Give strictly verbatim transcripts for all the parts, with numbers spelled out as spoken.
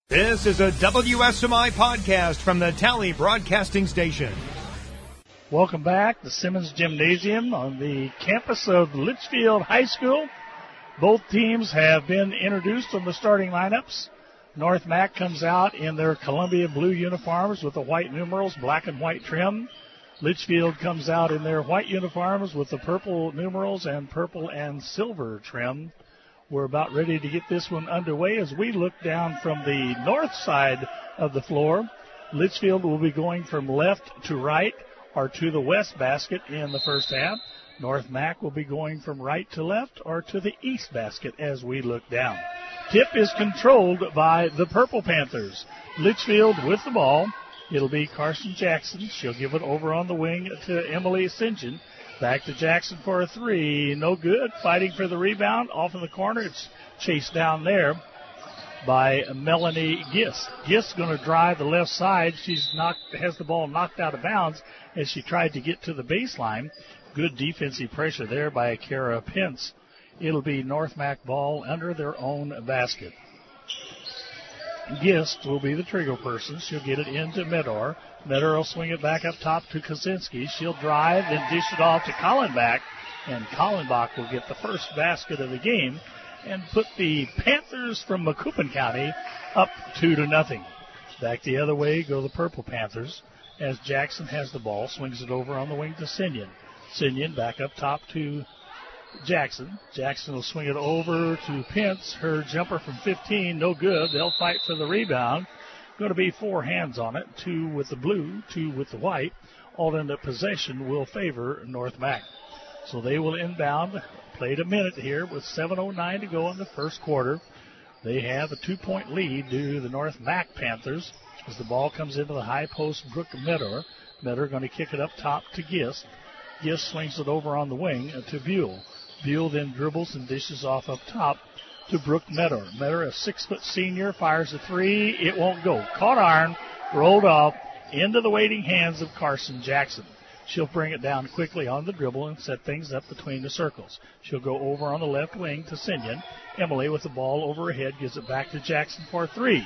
This is a W S M I podcast from the Tally Broadcasting Station. Welcome back to Simmons Gymnasium on the campus of Litchfield High School. Both teams have been introduced on the starting lineups. North Mac comes out in their Columbia blue uniforms with the white numerals, black and white trim. Litchfield comes out in their white uniforms with the purple numerals and purple and silver trim. We're about ready to get this one underway as we look down from the north side of the floor. Litchfield will be going from left to right or to the west basket in the first half. North Mac will be going from right to left or to the east basket as we look down. Tip is controlled by the Purple Panthers. Litchfield with the ball. It'll be Carson Jackson. She'll give it over on the wing to Emily St John. Back to Jackson for a three. No good. Fighting for the rebound. Off in the corner. It's chased down there by Melanie Gist. Gist going to drive the left side. She's knocked, has the ball knocked out of bounds as she tried to get to the baseline. Good defensive pressure there by Kara Pence. It'll be North Mac ball under their own basket. Gist will be the trigger person. She'll get it into Medor. Medor will swing it back up top to Kaczynski. She'll drive, then dish it off to Collenbach, and Collenbach will get the first basket of the game and put the Panthers from Macoupin County up two to nothing. Back the other way go the Purple Panthers as Jackson has the ball, swings it over on the wing to Sinyan. Sinyan back up top to Jackson. Jackson will swing it over to Pence. Her jumper from fifteen, no good. They'll fight for the rebound. Going to be four hands on it, two with the blue, two with the white. Alternate possession will favor North Mac. So they will inbound. Played a minute here with seven oh nine to go in the first quarter. They have a two-point lead due to the North Mac Panthers as the ball comes into the high post. Brooke Medor. Medor going to kick it up top to Gist. Gist swings it over on the wing to Buell. Buell then dribbles and dishes off up top to Brooke Medor. Medor, a six-foot senior, fires a three. It won't go. Caught iron, rolled off into the waiting hands of Carson Jackson. She'll bring it down quickly on the dribble and set things up between the circles. She'll go over on the left wing to Sinyan. Emily with the ball over her head gives it back to Jackson for three.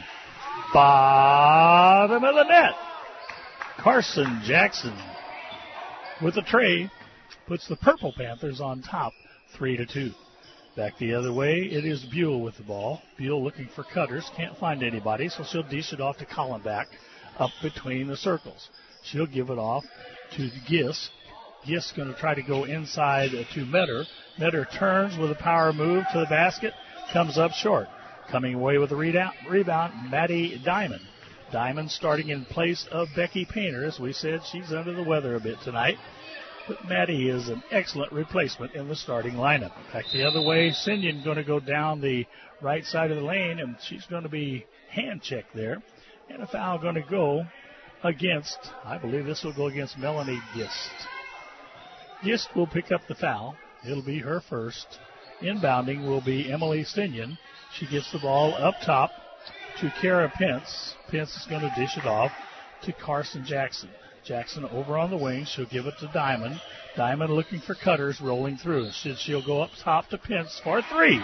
Bottom of the net. Carson Jackson with a tray puts the Purple Panthers on top, three to two. Back the other way, it is Buell with the ball. Buell looking for cutters, can't find anybody, so she'll dish it off to Collenbach up between the circles. She'll give it off to Gist. Gist going to try to go inside to Medor. Medor turns with a power move to the basket, comes up short. Coming away with the rebound, rebound Maddie Diamond. Diamond starting in place of Becky Painter. As we said, she's under the weather a bit tonight. But Maddie is an excellent replacement in the starting lineup. Back the other way, Sinyan going to go down the right side of the lane, and she's going to be hand-checked there. And a foul going to go against, I believe this will go against Melanie Gist. Gist will pick up the foul. It'll be her first. Inbounding will be Emily Sinyan. She gets the ball up top to Kara Pence. Pence is going to dish it off to Carson Jackson. Jackson over on the wing. She'll give it to Diamond. Diamond looking for cutters, rolling through. She'll go up top to Pence for three.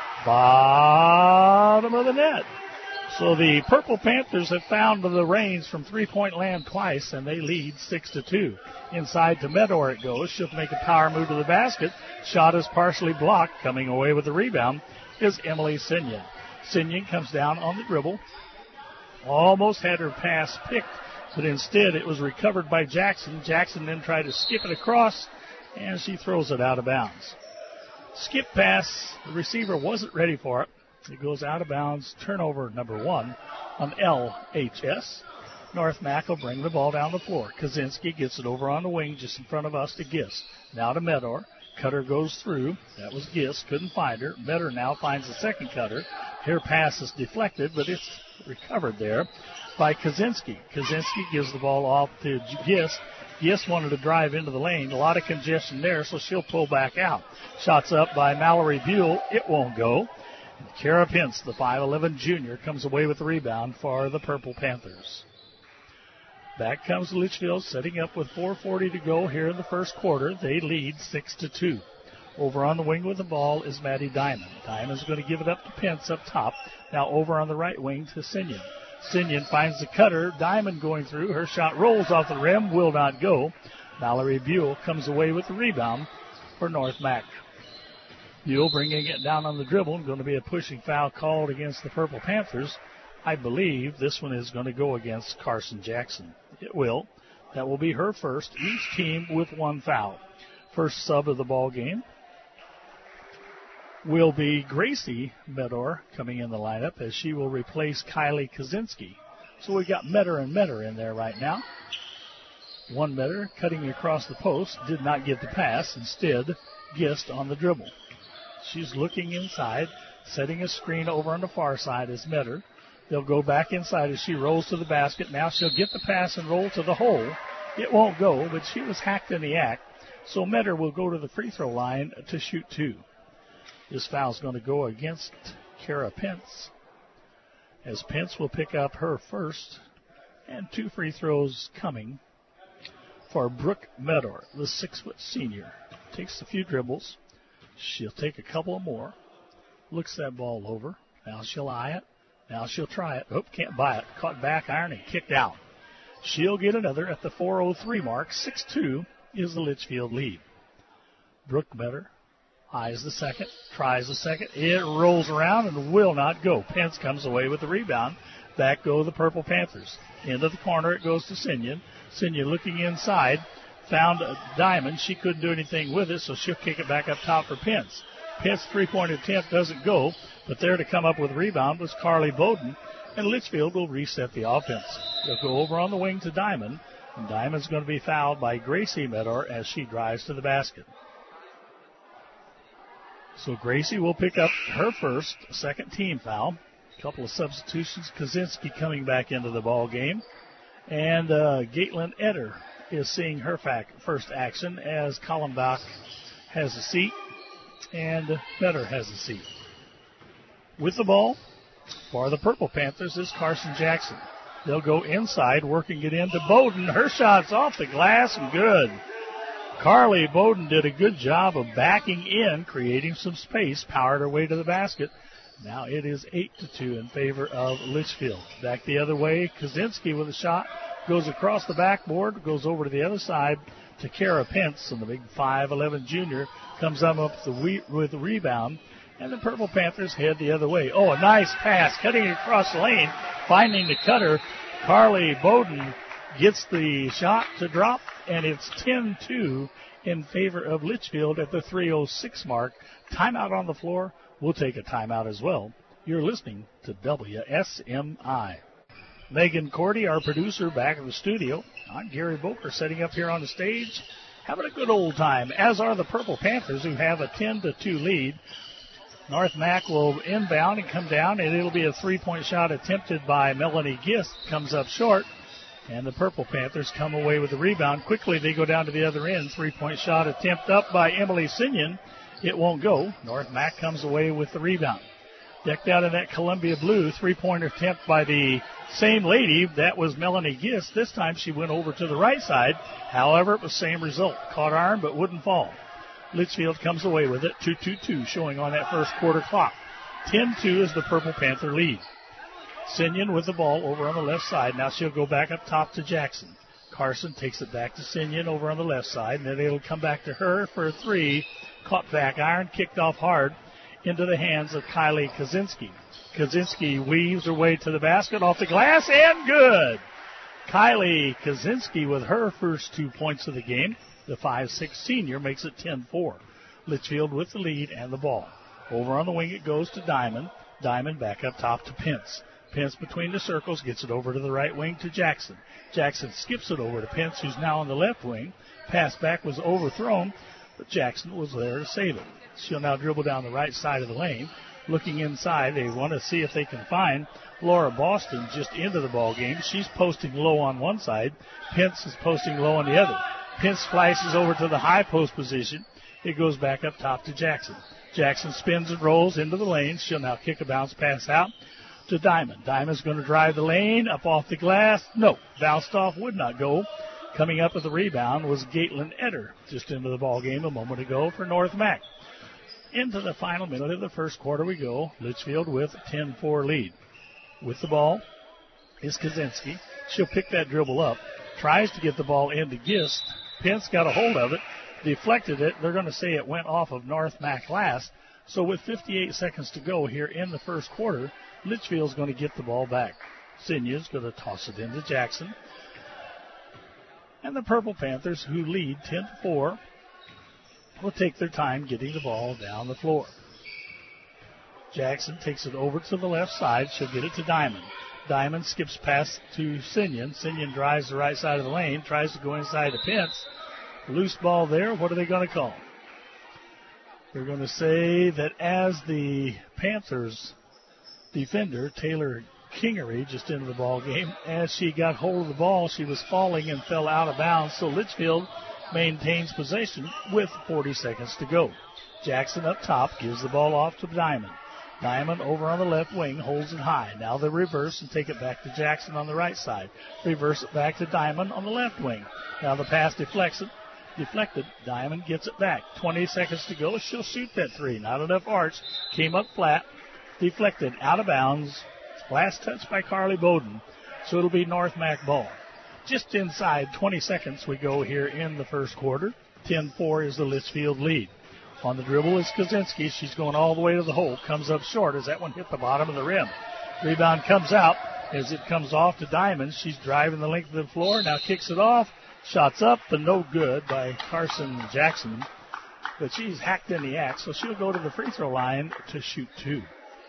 Bottom of the net. So the Purple Panthers have found the reins from three-point land twice, and they lead six to two. Inside to Medor it goes. She'll make a power move to the basket. Shot is partially blocked. Coming away with the rebound is Emily Sinyan. Sinyan comes down on the dribble. Almost had her pass picked, but instead it was recovered by Jackson. Jackson then tried to skip it across, and she throws it out of bounds. Skip pass. The receiver wasn't ready for it. It goes out of bounds. Turnover number one on L H S. North Mac will bring the ball down the floor. Kaczynski gets it over on the wing just in front of us to Gist. Now to Medor. Cutter goes through. That was Gist. Couldn't find her. Medor now finds the second cutter. Her pass is deflected, but it's recovered there by Kaczynski. Kaczynski gives the ball off to Gist. Gist wanted to drive into the lane. A lot of congestion there, so she'll pull back out. Shots up by Mallory Buell. It won't go. Kara Pence, the five eleven junior, comes away with the rebound for the Purple Panthers. Back comes Litchfield, setting up with four forty to go here in the first quarter. They lead six to two. Over on the wing with the ball is Maddie Diamond. Diamond's going to give it up to Pence up top. Now over on the right wing to Sinyon. Sinyon finds the cutter. Diamond going through. Her shot rolls off the rim. Will not go. Mallory Buell comes away with the rebound for North Mac. Buell bringing it down on the dribble. Going to be a pushing foul called against the Purple Panthers. I believe this one is going to go against Carson Jackson. It will. That will be her first. Each team with one foul. First sub of the ball game will be Gracie Medor coming in the lineup as she will replace Kylie Kaczynski. So we got Metter and Metter in there right now. One Metter cutting across the post, did not get the pass. Instead, Gist on the dribble. She's looking inside, setting a screen over on the far side as Metter. They'll go back inside as she rolls to the basket. Now she'll get the pass and roll to the hole. It won't go, but she was hacked in the act. So Metter will go to the free throw line to shoot two. This foul is going to go against Kara Pence, as Pence will pick up her first, and two free throws coming for Brooke Medor, the six-foot senior. Takes a few dribbles. She'll take a couple more. Looks that ball over. Now she'll eye it. Now she'll try it. Oh, can't buy it. Caught back iron and kicked out. She'll get another at the four oh three mark. six two is the Litchfield lead. Brooke Medor eyes the second, tries the second. It rolls around and will not go. Pence comes away with the rebound. Back go the Purple Panthers. Into the corner it goes to Sinyon. Sinyon looking inside. Found a Diamond. She couldn't do anything with it, so she'll kick it back up top for Pence. Pence three-point attempt doesn't go, but there to come up with the rebound was Carly Bowden, and Litchfield will reset the offense. They'll go over on the wing to Diamond, and Diamond's going to be fouled by Gracie Medor as she drives to the basket. So Gracie will pick up her first, second team foul. A couple of substitutions. Kaczynski coming back into the ball game. And uh, Gaitlin Eder is seeing her fac- first action as Kallenbach has a seat and Metter has a seat. With the ball for the Purple Panthers is Carson Jackson. They'll go inside, working it into Bowden. Her shot's off the glass and good. Carly Bowden did a good job of backing in, creating some space, powered her way to the basket. Now it is eight to two in favor of Litchfield. Back the other way, Kaczynski with a shot, goes across the backboard, goes over to the other side to Kara Pence, and the big five eleven junior comes up with the, we- with the rebound, and the Purple Panthers head the other way. Oh, a nice pass, cutting across the lane, finding the cutter. Carly Bowden gets the shot to drop, and it's ten two in favor of Litchfield at the three oh six mark. Timeout on the floor. We'll take a timeout as well. You're listening to W S M I. Megan Cordy, our producer, back in the studio. I'm Gary Boker, setting up here on the stage, having a good old time, as are the Purple Panthers, who have a ten to two lead. North Mac will inbound and come down, and it'll be a three-point shot attempted by Melanie Gist. Comes up short, and the Purple Panthers come away with the rebound. Quickly, they go down to the other end. Three-point shot attempt up by Emily Sinyon. It won't go. North Mac comes away with the rebound. Decked out in that Columbia blue, three-point attempt by the same lady. That was Melanie Gist. This time she went over to the right side. However, it was same result. Caught iron but wouldn't fall. Litchfield comes away with it. two two two showing on that first quarter clock. ten two is the Purple Panther lead. Sinyon with the ball over on the left side. Now she'll go back up top to Jackson. Carson takes it back to Sinyon over on the left side, and then it'll come back to her for a three. Caught back iron, kicked off hard into the hands of Kylie Kaczynski. Kaczynski weaves her way to the basket, off the glass, and good. Kylie Kaczynski with her first two points of the game. The five six senior makes it ten four. Litchfield with the lead and the ball. Over on the wing it goes to Diamond. Diamond back up top to Pence. Pence between the circles, gets it over to the right wing to Jackson. Jackson skips it over to Pence, who's now on the left wing. Pass back was overthrown, but Jackson was there to save it. She'll now dribble down the right side of the lane. Looking inside, they want to see if they can find Laura Boston just into the ball game. She's posting low on one side. Pence is posting low on the other. Pence flashes over to the high post position. It goes back up top to Jackson. Jackson spins and rolls into the lane. She'll now kick a bounce pass out to Diamond. Diamond's going to drive the lane, up off the glass. No, bounced off, would not go. Coming up with the rebound was Gaitlin Eder, just into the ball game a moment ago for North Mac. Into the final minute of the first quarter we go. Litchfield with a ten four lead. With the ball is Kaczynski. She'll pick that dribble up. Tries to get the ball into Gist. Pence got a hold of it. Deflected it. They're going to say it went off of North Mac last. So with fifty-eight seconds to go here in the first quarter, Litchfield's going to get the ball back. Sinya's going to toss it into Jackson. And the Purple Panthers, who lead ten to four, will take their time getting the ball down the floor. Jackson takes it over to the left side. She'll get it to Diamond. Diamond skips past to Sinyan. Sinyan drives the right side of the lane, tries to go inside to Pence. Loose ball there. What are they going to call? They're going to say that as the Panthers defender, Taylor Kingery, just into the ball game, as she got hold of the ball, she was falling and fell out of bounds. So Litchfield maintains possession with forty seconds to go. Jackson up top gives the ball off to Diamond. Diamond over on the left wing holds it high. Now they reverse and take it back to Jackson on the right side. Reverse it back to Diamond on the left wing. Now the pass deflects it. Deflected. Diamond gets it back. twenty seconds to go. She'll shoot that three. Not enough arch. Came up flat. Deflected. Out of bounds. Last touch by Carly Bowden. So it'll be North Mac ball. Just inside twenty seconds we go here in the first quarter. ten four is the Litchfield lead. On the dribble is Kaczynski. She's going all the way to the hole. Comes up short as that one hit the bottom of the rim. Rebound comes out as it comes off to Diamond. She's driving the length of the floor. Now kicks it off. Shots up, but no good by Carson Jackson. But she's hacked in the act, so she'll go to the free throw line to shoot two.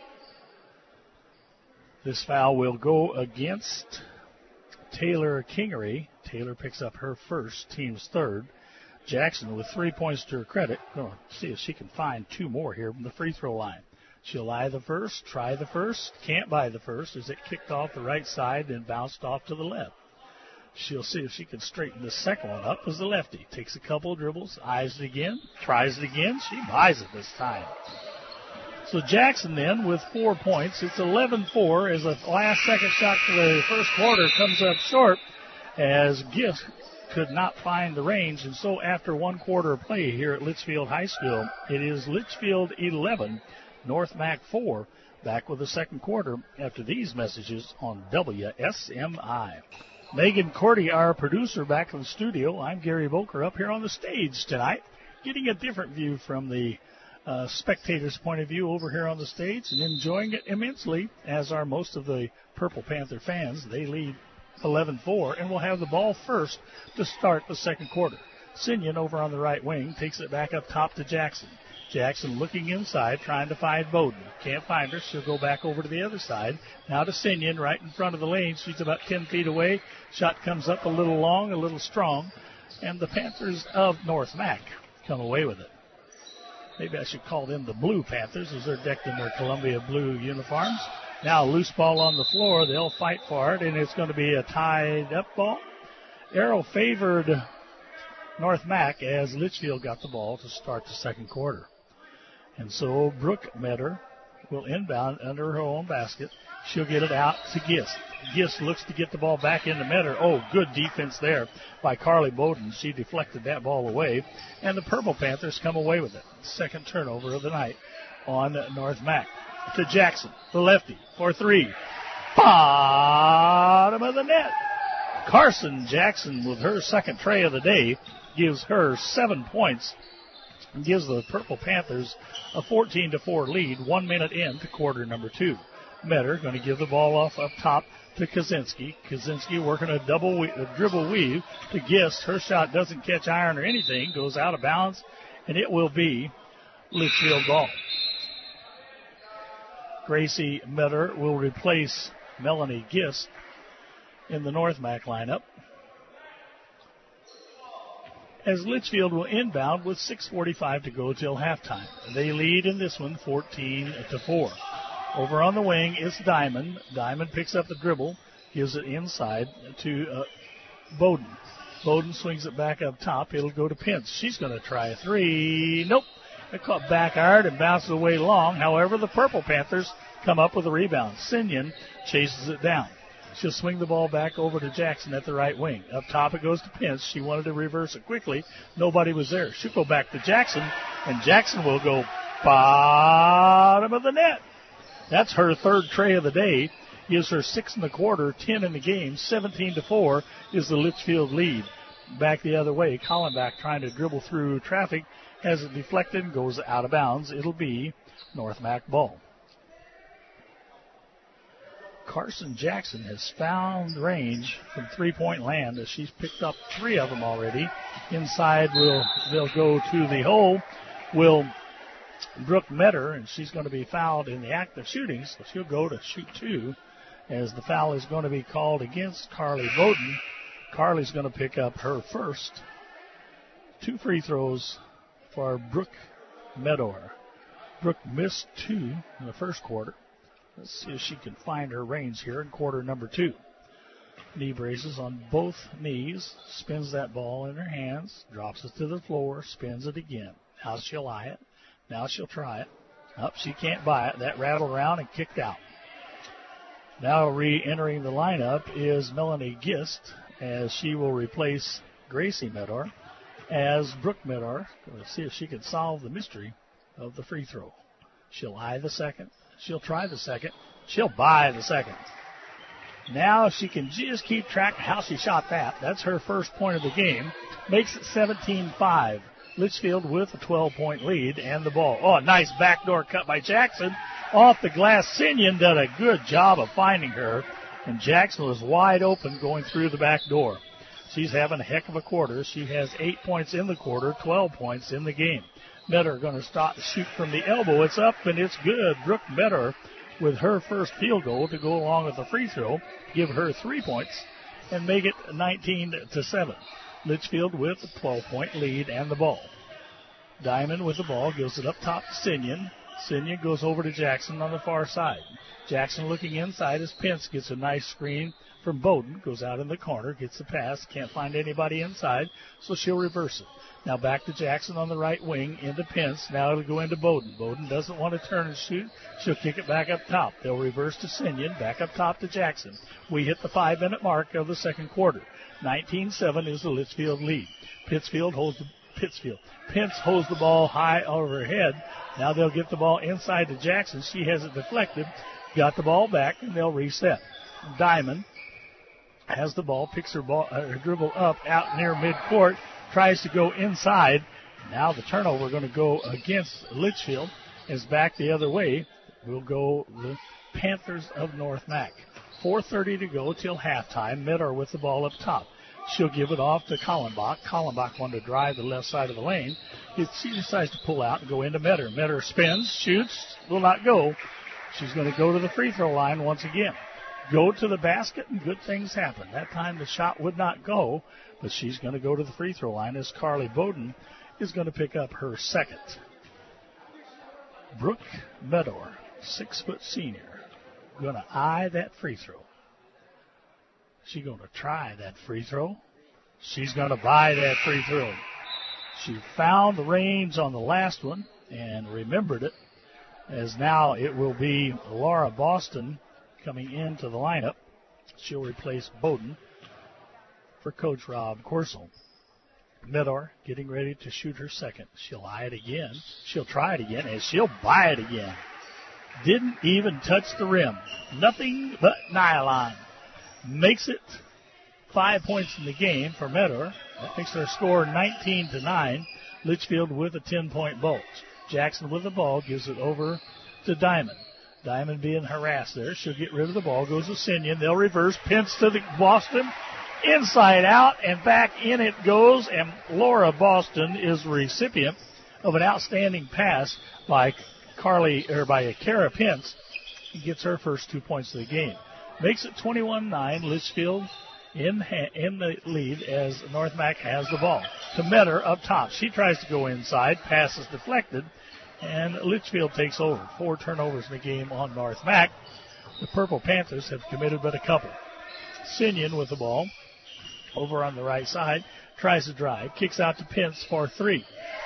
This foul will go against Taylor Kingery. Taylor picks up her first, team's third. Jackson with three points to her credit. Going to see if she can find two more here from the free throw line. She'll lie the first, try the first, can't buy the first as it kicked off the right side and bounced off to the left. She'll see if she can straighten the second one up as the lefty. Takes a couple of dribbles, eyes it again, tries it again. She buys it this time. So Jackson then with four points. It's eleven four as the last second shot for the first quarter comes up short as Gift could not find the range. And so after one quarter of play here at Litchfield High School, it is Litchfield eleven, North Mac four. Back with the second quarter after these messages on W S M I. Megan Cordy, our producer, back in the studio. I'm Gary Volker up here on the stage tonight, getting a different view from the uh, spectator's point of view over here on the stage and enjoying it immensely, as are most of the Purple Panther fans. They lead eleven four and will have the ball first to start the second quarter. Sinyan over on the right wing takes it back up top to Jackson. Jackson looking inside, trying to find Bowden. Can't find her. She'll go back over to the other side. Now to Sinyan, right in front of the lane. She's about ten feet away. Shot comes up a little long, a little strong. And the Panthers of North Mac come away with it. Maybe I should call them the Blue Panthers as they're decked in their Columbia blue uniforms. Now loose ball on the floor. They'll fight for it, and it's going to be a tied up ball. Arrow favored North Mac as Litchfield got the ball to start the second quarter. And so Brooke Metter will inbound under her own basket. She'll get it out to Gist. Gist looks to get the ball back into Metter. Oh, good defense there by Carly Bowden. She deflected that ball away. And the Purple Panthers come away with it. Second turnover of the night on North Mac. To Jackson, the lefty, for three. Bottom of the net. Carson Jackson with her second tray of the day gives her seven points. And gives the Purple Panthers a fourteen to four lead, one minute into quarter number two. Metter going to give the ball off up top to Kaczynski. Kaczynski working a double we- a dribble weave to Gist. Her shot doesn't catch iron or anything, goes out of bounds, and it will be Litchfield ball. Gracie Metter will replace Melanie Gist in the North Mac lineup, as Litchfield will inbound with six forty-five to go till halftime. They lead in this one fourteen to four. Over on the wing is Diamond. Diamond picks up the dribble, gives it inside to uh, Bowden. Bowden swings it back up top. It'll go to Pence. She's going to try a three. Nope. It caught back hard and bounces away long. However, the Purple Panthers come up with a rebound. Sinyan chases it down. She'll swing the ball back over to Jackson at the right wing. Up top it goes to Pence. She wanted to reverse it quickly. Nobody was there. She'll go back to Jackson, and Jackson will go bottom of the net. That's her third tray of the day. Gives her six in the quarter, ten in the game. seventeen to four is the Litchfield lead. Back the other way, Collenbach trying to dribble through traffic. Has it deflected, goes out of bounds. It'll be North Mac ball. Carson Jackson has found range from three-point land as she's picked up three of them already. Inside, will they'll go to the hole. Will Brooke Metter, and she's going to be fouled in the act of shooting, so she'll go to shoot two, as the foul is going to be called against Carly Bowden. Carly's going to pick up her first two free throws for Brooke Meador. Brooke missed two in the first quarter. Let's see if she can find her range here in quarter number two. Knee braces on both knees, spins that ball in her hands, drops it to the floor, spins it again. Now she'll eye it. Now she'll try it. Up, she can't buy it. That rattled around and kicked out. Now re-entering the lineup is Melanie Gist, as she will replace Gracie Meador as Brooke Meador. Let's see if she can solve the mystery of the free throw. She'll eye the second. She'll try the second. She'll buy the second. Now she can just keep track of how she shot that. That's her first point of the game. Makes it seventeen five. Litchfield with a twelve-point lead and the ball. Oh, a nice backdoor cut by Jackson. Off the glass, Sinian did a good job of finding her. And Jackson was wide open going through the back door. She's having a heck of a quarter. She has eight points in the quarter, twelve points in the game. Meador going to start shoot from the elbow. It's up and it's good. Brooke Meador with her first field goal to go along with the free throw, give her three points and make it nineteen to seven. Litchfield with a twelve-point lead and the ball. Diamond with the ball, gives it up top to Sinian. Sinian goes over to Jackson on the far side. Jackson looking inside as Pence gets a nice screen from Bowden. Goes out in the corner, gets the pass, can't find anybody inside, so she'll reverse it. Now back to Jackson on the right wing, into Pence. Now it'll go into Bowden. Bowden doesn't want to turn and shoot. She'll kick it back up top. They'll reverse to Sinian, back up top to Jackson. We hit the five-minute mark of the second quarter. nineteen seven is the Litchfield lead. Pittsfield holds the Pittsfield. Pence holds the ball high over her head. Now they'll get the ball inside to Jackson. She has it deflected. Got the ball back, and they'll reset. Diamond has the ball, picks her ball, uh, her dribble up out near midcourt, tries to go inside. Now the turnover going to go against Litchfield. Is back the other way. Will go the Panthers of North Mac. four thirty to go till halftime. Meador with the ball up top. She'll give it off to Collenbach. Collenbach wanted to drive the left side of the lane. She decides to pull out and go into Meador. Meador spins, shoots, will not go. She's going to go to the free throw line once again. Go to the basket and good things happen. That time the shot would not go, but she's going to go to the free throw line as Carly Bowden is going to pick up her second. Brooke Meador, six-foot senior, going to eye that free throw. She's going to try that free throw. She's going to buy that free throw. She found the range on the last one and remembered it, as now it will be Laura Boston coming into the lineup. She'll replace Bowden for Coach Rob Corsel. Meador getting ready to shoot her second. She'll eye it again. She'll try it again, and she'll buy it again. Didn't even touch the rim. Nothing but nylon. Makes it five points in the game for Meador. That makes her score nineteen to nine. Litchfield with a ten-point bulge. Jackson with the ball gives it over to Diamond. Diamond being harassed there. She'll get rid of the ball. Goes to Sinian. They'll reverse. Pence to the Boston. Inside out and back in it goes. And Laura Boston is the recipient of an outstanding pass by Carly or by Kara Pence. She gets her first two points of the game. Makes it twenty-one nine. Litchfield in ha- in the lead as North Mac has the ball. To Meador up top. She tries to go inside. Pass is deflected. And Litchfield takes over. Four turnovers in the game on North Mac. The Purple Panthers have committed but a couple. Sinian with the ball. Over on the right side. Tries to drive. Kicks out to Pence for three.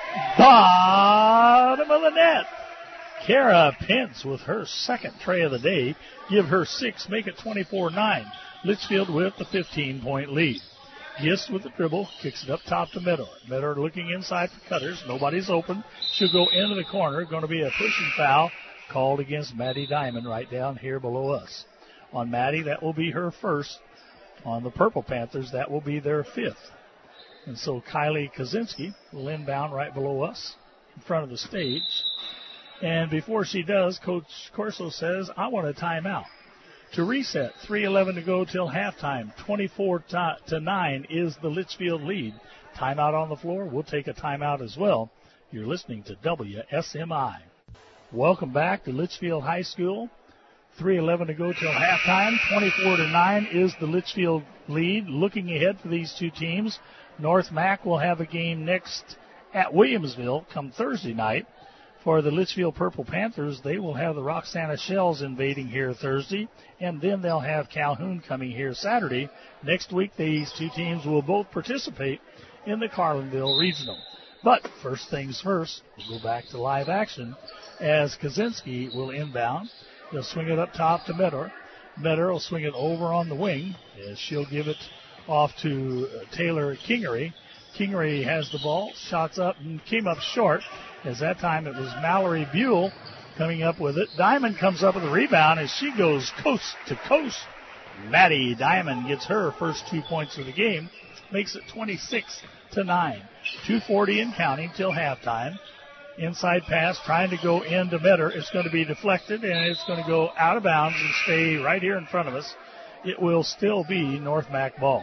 Bottom of the net. Kara Pence with her second tray of the day. Give her six. Make it twenty-four nine. Litchfield with the fifteen-point lead. Gist with the dribble, kicks it up top to Medor. Medor looking inside for cutters. Nobody's open. She'll go into the corner. Going to be a pushing foul called against Maddie Diamond right down here below us. On Maddie, that will be her first. On the Purple Panthers, that will be their fifth. And so Kylie Kaczynski will inbound right below us in front of the stage. And before she does, Coach Corso says, I want a timeout. To reset, three eleven to go till halftime. twenty-four to nine is the Litchfield lead. Timeout on the floor. We'll take a timeout as well. You're listening to W S M I. Welcome back to Litchfield High School. three eleven to go till halftime. twenty-four to nine is the Litchfield lead. Looking ahead for these two teams, North Mac will have a game next at Williamsville come Thursday night. For the Litchfield Purple Panthers, they will have the Roxana Shells invading here Thursday, and then they'll have Calhoun coming here Saturday. Next week, these two teams will both participate in the Carlinville Regional. But first things first, we'll go back to live action as Kaczynski will inbound. He'll swing it up top to Medor. Medor will swing it over on the wing as she'll give it off to Taylor Kingery. Kingery has the ball, shots up and came up short. As that time it was Mallory Buell coming up with it. Diamond comes up with a rebound as she goes coast to coast. Maddie Diamond gets her first two points of the game, makes it twenty-six to nine. two forty and counting till halftime. Inside pass trying to go into Medor. It's going to be deflected and it's going to go out of bounds and stay right here in front of us. It will still be North Mac ball.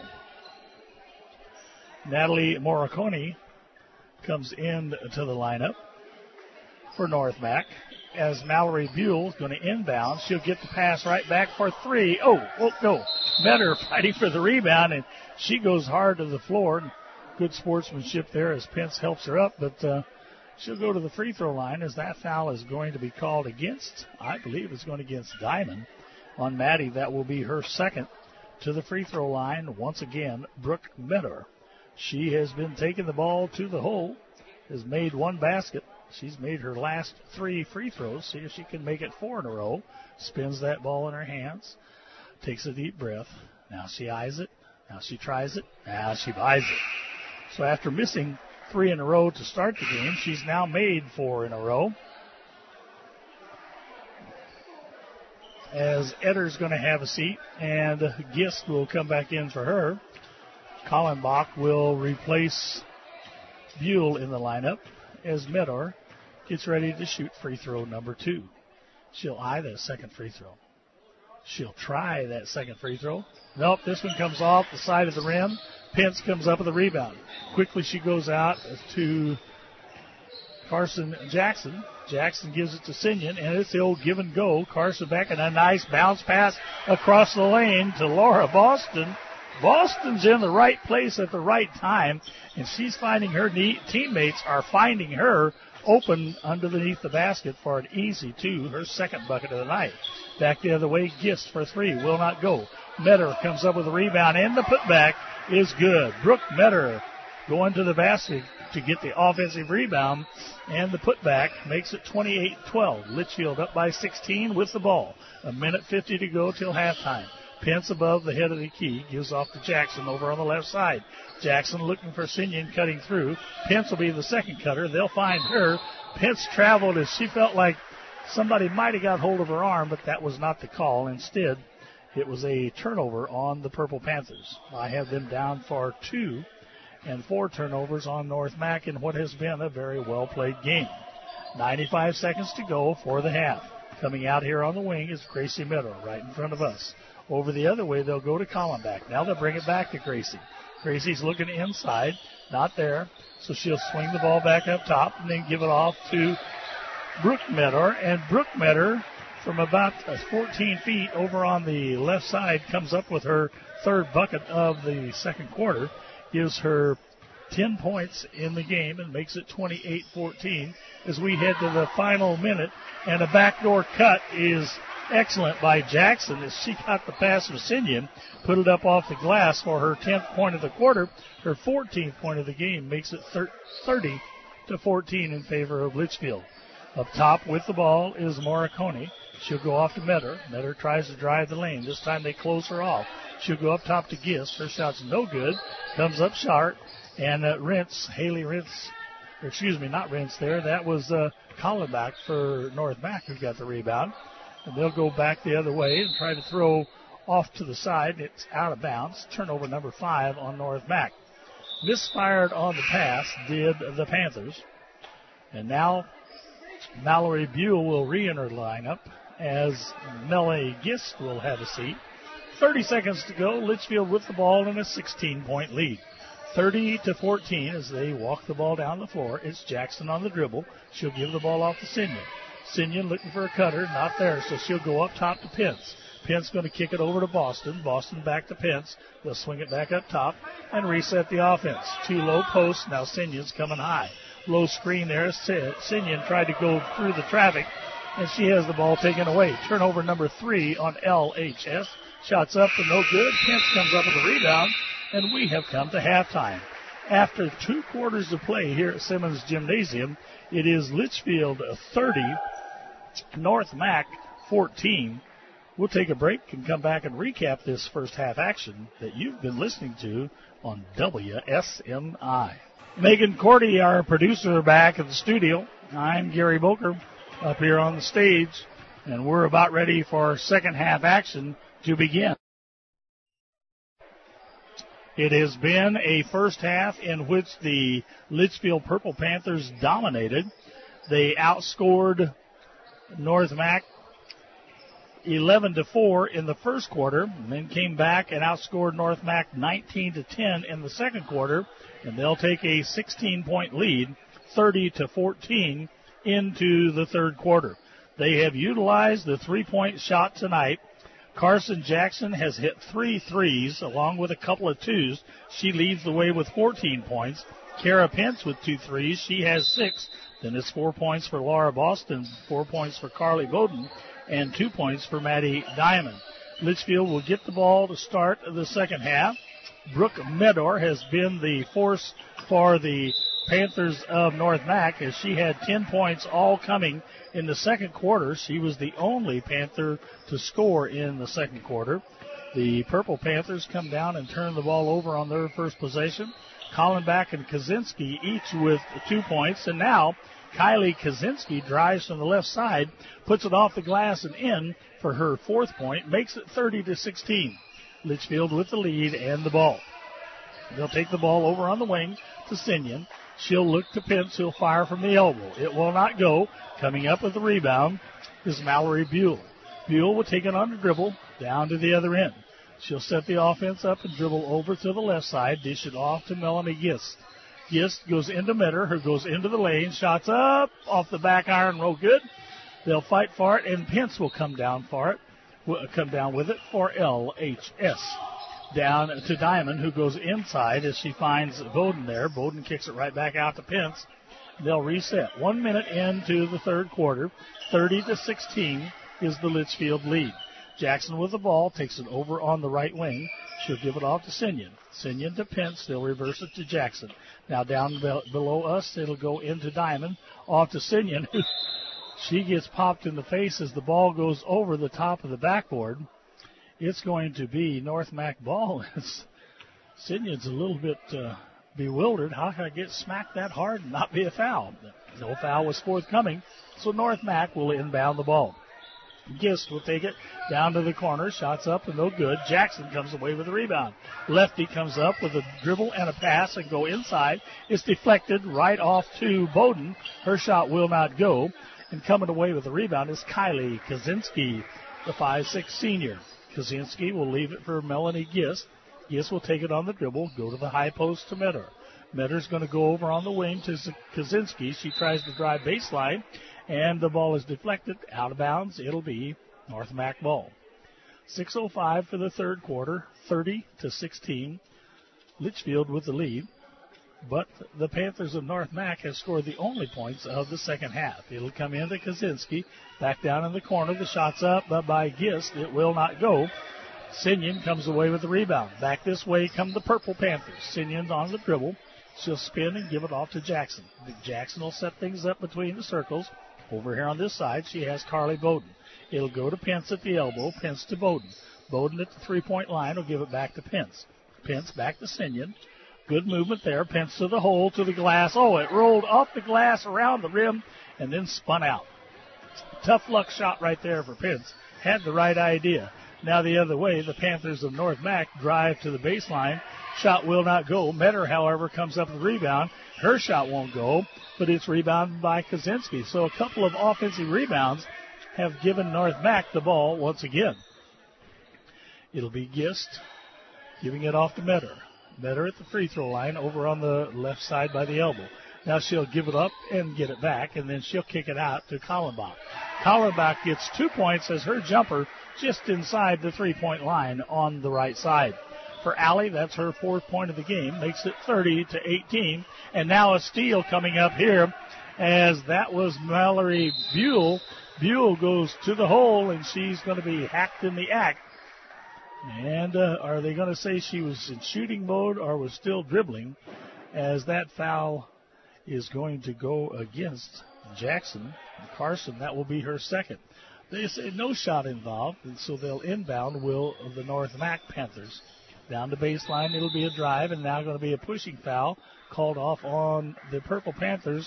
Natalie Morricone comes in to the lineup for North Mac as Mallory Buell is going to inbound. She'll get the pass right back for three. Oh, oh no. Medor fighting for the rebound, and she goes hard to the floor. Good sportsmanship there as Pence helps her up, but uh, she'll go to the free throw line as that foul is going to be called against, I believe it's going against Diamond. On Maddie, that will be her second. To the free throw line, once again, Brooke Medor. She has been taking the ball to the hole, has made one basket. She's made her last three free throws. See if she can make it four in a row. Spins that ball in her hands. Takes a deep breath. Now she eyes it. Now she tries it. Now she buys it. So after missing three in a row to start the game, she's now made four in a row. As Etter's going to have a seat, and Gist will come back in for her. Kallenbach will replace Buell in the lineup as Medor gets ready to shoot free throw number two. She'll eye that second free throw. She'll try that second free throw. Nope, this one comes off the side of the rim. Pence comes up with a rebound. Quickly she goes out to Carson Jackson. Jackson gives it to Sinion, and it's the old give and go. Carson back and a nice bounce pass across the lane to Laura Boston. Boston's in the right place at the right time, and she's finding her ne- teammates are finding her open underneath the basket for an easy two, her second bucket of the night. Back the other way, Gist for three, will not go. Medor comes up with a rebound, and the putback is good. Brooke Medor going to the basket to get the offensive rebound, and the putback makes it twenty-eight twelve. Litchfield up by sixteen with the ball. A minute fifty to go till halftime. Pence above the head of the key, gives off to Jackson over on the left side. Jackson looking for Sinion cutting through. Pence will be the second cutter. They'll find her. Pence traveled as she felt like somebody might have got hold of her arm, but that was not the call. Instead, it was a turnover on the Purple Panthers. I have them down for two and four turnovers on North Mac in what has been a very well-played game. ninety-five seconds to go for the half. Coming out here on the wing is Gracie Medor right in front of us. Over the other way, they'll go to Kallenbach. Now they'll bring it back to Gracie. Gracie's looking inside. Not there. So she'll swing the ball back up top and then give it off to Brooke Medor. And Brooke Medor, from about fourteen feet over on the left side, comes up with her third bucket of the second quarter. Gives her ten points in the game and makes it twenty-eight fourteen as we head to the final minute. And a backdoor cut is excellent by Jackson as she got the pass from Sinion, put it up off the glass for her tenth point of the quarter. Her fourteenth point of the game makes it thirty to fourteen in favor of Litchfield. Up top with the ball is Morricone. She'll go off to Medor. Medor tries to drive the lane. This time they close her off. She'll go up top to Gist. Her shot's no good. Comes up short. And uh, Rentz, Haley Rentz, or excuse me, not Rentz there. That was uh, Collenbach for North Mac who got the rebound. And they'll go back the other way and try to throw off to the side. It's out of bounds. Turnover number five on North Mac. Misfired on the pass did the Panthers. And now Mallory Buell will re-enter the lineup as Melanie Gist will have a seat. thirty seconds to go. Litchfield with the ball in a sixteen-point lead. thirty to fourteen as they walk the ball down the floor. It's Jackson on the dribble. She'll give the ball off to Sinyon. Sinyon looking for a cutter. Not there, so she'll go up top to Pence. Pence going to kick it over to Boston. Boston back to Pence. They'll swing it back up top and reset the offense. Two low posts. Now Sinyon's coming high. Low screen there. Sinyon tried to go through the traffic, and she has the ball taken away. Turnover number three on L H S. Shots up and no good. Pence comes up with a rebound, and we have come to halftime. After two quarters of play here at Simmons Gymnasium, it is Litchfield thirty, North Mac fourteen. We'll take a break and come back and recap this first half action that you've been listening to on W S M I. Megan Cordy, our producer, back in the studio. I'm Gary Boker up here on the stage, and we're about ready for our second half action to begin. It has been a first half in which the Litchfield Purple Panthers dominated. They outscored North Mac eleven to four in the first quarter, and then came back and outscored North Mac nineteen to ten in the second quarter, and they'll take a sixteen-point lead, thirty to fourteen, into the third quarter. They have utilized the three-point shot tonight. Carson Jackson has hit three threes along with a couple of twos. She leads the way with fourteen points. Kara Pence with two threes. She has six. Then it's four points for Laura Boston, four points for Carly Bowden, and two points for Maddie Diamond. Litchfield will get the ball to start the second half. Brooke Medor has been the force for the Panthers of North Mac as she had ten points all coming in the second quarter. She was the only Panther to score in the second quarter. The Purple Panthers come down and turn the ball over on their first possession. Collenbach and Kaczynski each with two points. And now Kylie Kaczynski drives from the left side, puts it off the glass and in for her fourth point, makes it thirty to sixteen. Litchfield with the lead and the ball. They'll take the ball over on the wing to Sinyon. She'll look to Pence, who'll fire from the elbow. It will not go. Coming up with the rebound is Mallory Buell. Buell will take it on the dribble down to the other end. She'll set the offense up and dribble over to the left side, dish it off to Melanie Gist. Gist goes into Mitter, who goes into the lane, shots up off the back iron, no good. They'll fight for it, and Pence will come down for it, will come down with it for L H S. Down to Diamond, who goes inside as she finds Bowden there. Bowden kicks it right back out to Pence. They'll reset. One minute into the third quarter, thirty to sixteen is the Litchfield lead. Jackson with the ball, takes it over on the right wing. She'll give it off to Sinyon. Sinyon to Pence. They'll reverse it to Jackson. Now down be- below us, it'll go into Diamond. Off to Sinyon. She gets popped in the face as the ball goes over the top of the backboard. It's going to be North Mac ball. Sinyon's a little bit uh, bewildered. How can I get smacked that hard and not be a foul? No foul was forthcoming, so North Mac will inbound the ball. Gist will take it down to the corner. Shots up and no good. Jackson comes away with the rebound. Lefty comes up with a dribble and a pass and go inside. It's deflected right off to Bowden. Her shot will not go. And coming away with the rebound is Kylie Kaczynski, the five six senior. Kaczynski will leave it for Melanie Gist. Gist will take it on the dribble, go to the high post to Metter. Metter's going to go over on the wing to Kaczynski. She tries to drive baseline, and the ball is deflected out of bounds. It'll be North Mac ball. six oh five for the third quarter, thirty to sixteen. Litchfield with the lead. But the Panthers of North Mac have scored the only points of the second half. It'll come into Kaczynski. Back down in the corner. The shot's up, but by Gist, it will not go. Sinyon comes away with the rebound. Back this way come the Purple Panthers. Sinyon's on the dribble. She'll spin and give it off to Jackson. Jackson will set things up between the circles. Over here on this side, she has Carly Bowden. It'll go to Pence at the elbow. Pence to Bowden. Bowden at the three-point line will give it back to Pence. Pence back to Sinyon. Good movement there. Pence to the hole, to the glass. Oh, it rolled off the glass, around the rim, and then spun out. Tough luck shot right there for Pence. Had the right idea. Now the other way, the Panthers of North Mac drive to the baseline. Shot will not go. Metter, however, comes up with the rebound. Her shot won't go, but it's rebounded by Kaczynski. So a couple of offensive rebounds have given North Mac the ball once again. It'll be Gist giving it off to Metter. Metter at the free throw line over on the left side by the elbow. Now she'll give it up and get it back, and then she'll kick it out to Kallenbach. Kallenbach gets two points as her jumper just inside the three-point line on the right side. For Allie, that's her fourth point of the game, makes it thirty to eighteen. And now a steal coming up here as that was Mallory Buell. Buell goes to the hole, and she's going to be hacked in the act. And uh, are they going to say she was in shooting mode or was still dribbling, as that foul is going to go against Jackson. Carson, that will be her second. They say no shot involved, and so they'll inbound will the North Mac Panthers. Down the baseline, it'll be a drive, and now going to be a pushing foul called off on the Purple Panthers.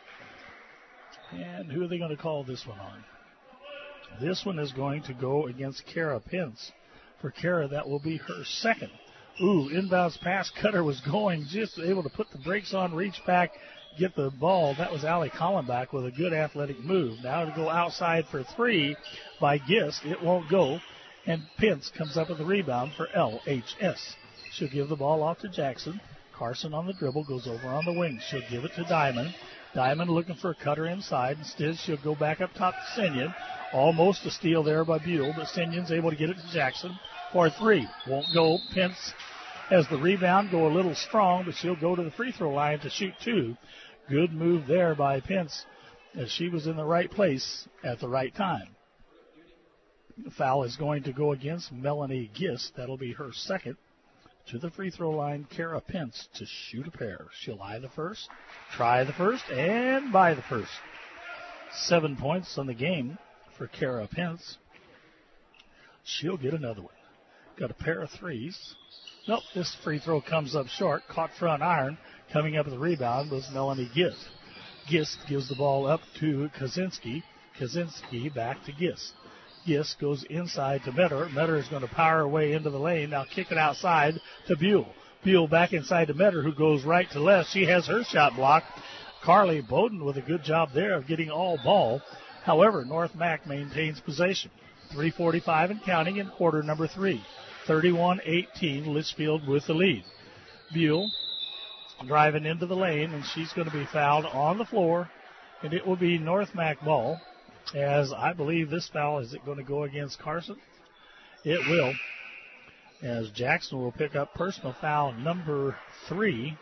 And who are they going to call this one on? This one is going to go against Kara Pence. For Kara, that will be her second. Ooh, inbounds pass. Cutter was going, just able to put the brakes on, reach back, get the ball. That was Allie Kallenbach with a good athletic move. Now to go outside for three by Gist. It won't go. And Pence comes up with the rebound for L H S. She'll give the ball off to Jackson. Carson on the dribble goes over on the wing. She'll give it to Diamond. Diamond looking for a cutter inside. Instead, she'll go back up top to Sinyon. Almost a steal there by Buell, but Sinyon's able to get it to Jackson for three. Won't go. Pence has the rebound, go a little strong, but she'll go to the free throw line to shoot two. Good move there by Pence as she was in the right place at the right time. The foul is going to go against Melanie Gist. That'll be her second. To the free throw line, Kara Pence to shoot a pair. She'll eye the first, try the first, and buy the first. Seven points on the game for Kara Pence. She'll get another one. Got a pair of threes. Nope, this free throw comes up short. Caught front iron. Coming up with the rebound was Melanie Gist. Gist gives the ball up to Kaczynski. Kaczynski back to Gist. Gist goes inside to Metter. Metter is going to power her way into the lane. Now kick it outside to Buell. Buell back inside to Metter, who goes right to left. She has her shot blocked. Carly Bowden with a good job there of getting all ball. However, North Mac maintains possession. three forty-five and counting in quarter number three. thirty-one eighteen, Litchfield with the lead. Buell driving into the lane, and she's going to be fouled on the floor, and it will be North Mac ball. As I believe this foul, is it going to go against Carson? It will. As Jackson will pick up personal foul number three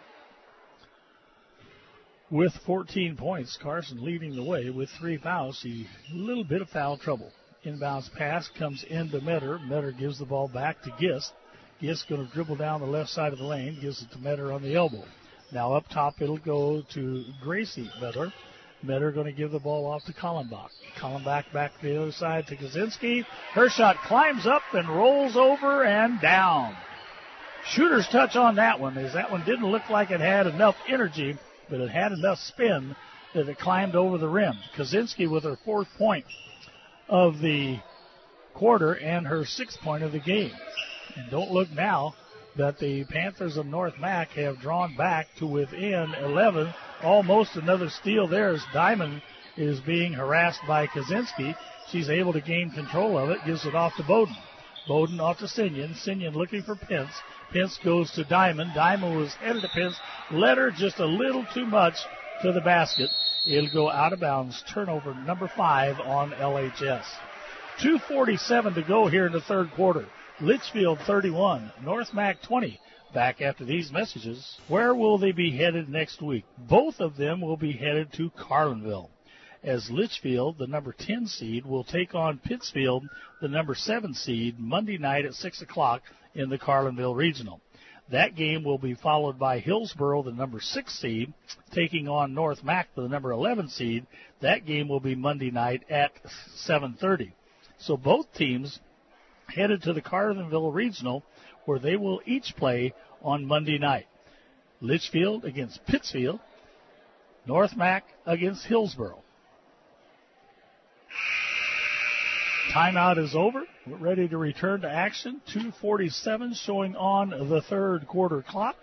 with fourteen points. Carson leading the way with three fouls. She's a little bit of foul trouble. Inbounds pass comes into Metter. Metter gives the ball back to Gist. Gist going to dribble down the left side of the lane. Gives it to Metter on the elbow. Now up top it'll go to Gracie Metter. Metter going to give the ball off to Kallenbach. Kallenbach back to the other side to Kaczynski. Her shot climbs up and rolls over and down. Shooter's touch on that one, as that one didn't look like it had enough energy, but it had enough spin that it climbed over the rim. Kaczynski with her fourth point of the quarter and her sixth point of the game. And don't look now, but the Panthers of North Mac have drawn back to within eleven. Almost another steal there as Diamond is being harassed by Kaczynski. She's able to gain control of it, gives it off to Bowden. Bowden off to Sinyon. Sinyon looking for Pence. Pence goes to Diamond. Diamond was headed to Pence. Led her just a little too much to the basket. It'll go out of bounds. Turnover number five on L H S. two forty-seven to go here in the third quarter. Litchfield thirty-one, North Mac twenty. Back after these messages. Where will they be headed next week? Both of them will be headed to Carlinville, as Litchfield, the number ten seed, will take on Pittsfield, the number seven seed, Monday night at six o'clock in the Carlinville Regional. That game will be followed by Hillsboro, the number six seed, taking on North Mac, the number eleven seed. That game will be Monday night at seven thirty. So both teams headed to the Carlinville Regional, where they will each play on Monday night. Litchfield against Pittsfield, North Mac against Hillsboro. Timeout is over. We're ready to return to action. two forty-seven showing on the third quarter clock.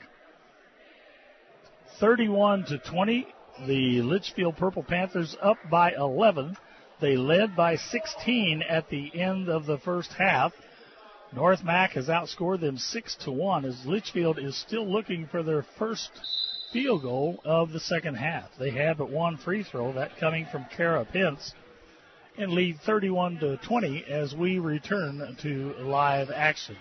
thirty-one to twenty. The Litchfield Purple Panthers up by eleven. They led by sixteen at the end of the first half. North Mac has outscored them six to one as Litchfield is still looking for their first field goal of the second half. They have but one free throw, that coming from Kara Pence, and lead thirty-one to twenty as we return to live action.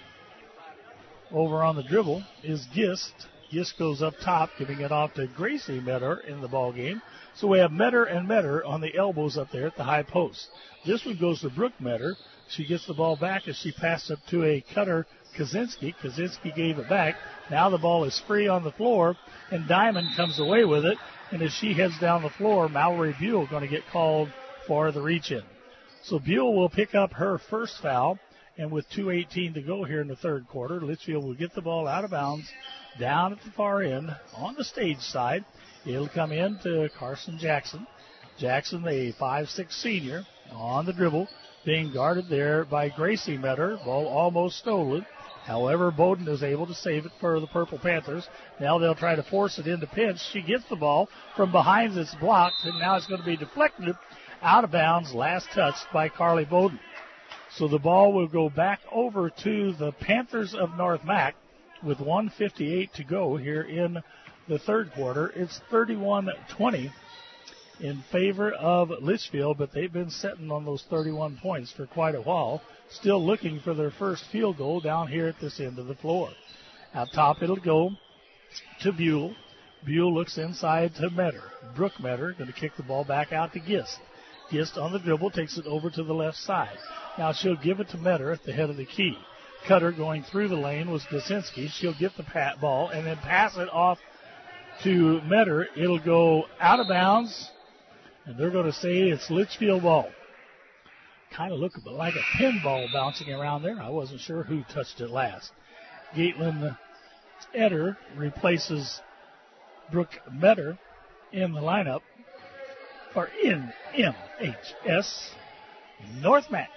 Over on the dribble is Gist. Gist goes up top, giving it off to Gracie Metter in the ball game. So we have Metter and Metter on the elbows up there at the high post. This one goes to Brooke Metter. She gets the ball back as she passed up to a cutter, Kaczynski. Kaczynski gave it back. Now the ball is free on the floor, and Diamond comes away with it. And as she heads down the floor, Mallory Buell going to get called for the reach-in. So Buell will pick up her first foul, and with two eighteen to go here in the third quarter, Litchfield will get the ball out of bounds down at the far end on the stage side. It'll come in to Carson Jackson. Jackson, a five six senior, on the dribble, being guarded there by Gracie Metter. Ball almost stolen. However, Bowden is able to save it for the Purple Panthers. Now they'll try to force it into Pinch. She gets the ball from behind, it's blocked, and now it's going to be deflected out of bounds, last touched by Carly Bowden. So the ball will go back over to the Panthers of North Mac with one fifty-eight to go here in the third quarter. It's thirty-one twenty in favor of Litchfield, but they've been sitting on those thirty-one points for quite a while, still looking for their first field goal down here at this end of the floor. Out top it'll go to Buell. Buell looks inside to Metter. Brooke Metter going to kick the ball back out to Gist. Gist on the dribble takes it over to the left side. Now she'll give it to Metter at the head of the key. Cutter going through the lane was Kaczynski. She'll get the pat ball and then pass it off to Metter. It'll go out of bounds, and they're going to say it's Litchfield ball. Kind of looked like a pinball bouncing around there. I wasn't sure who touched it last. Caitlin Eder replaces Brooke Metter in the lineup for N M H S North Mac.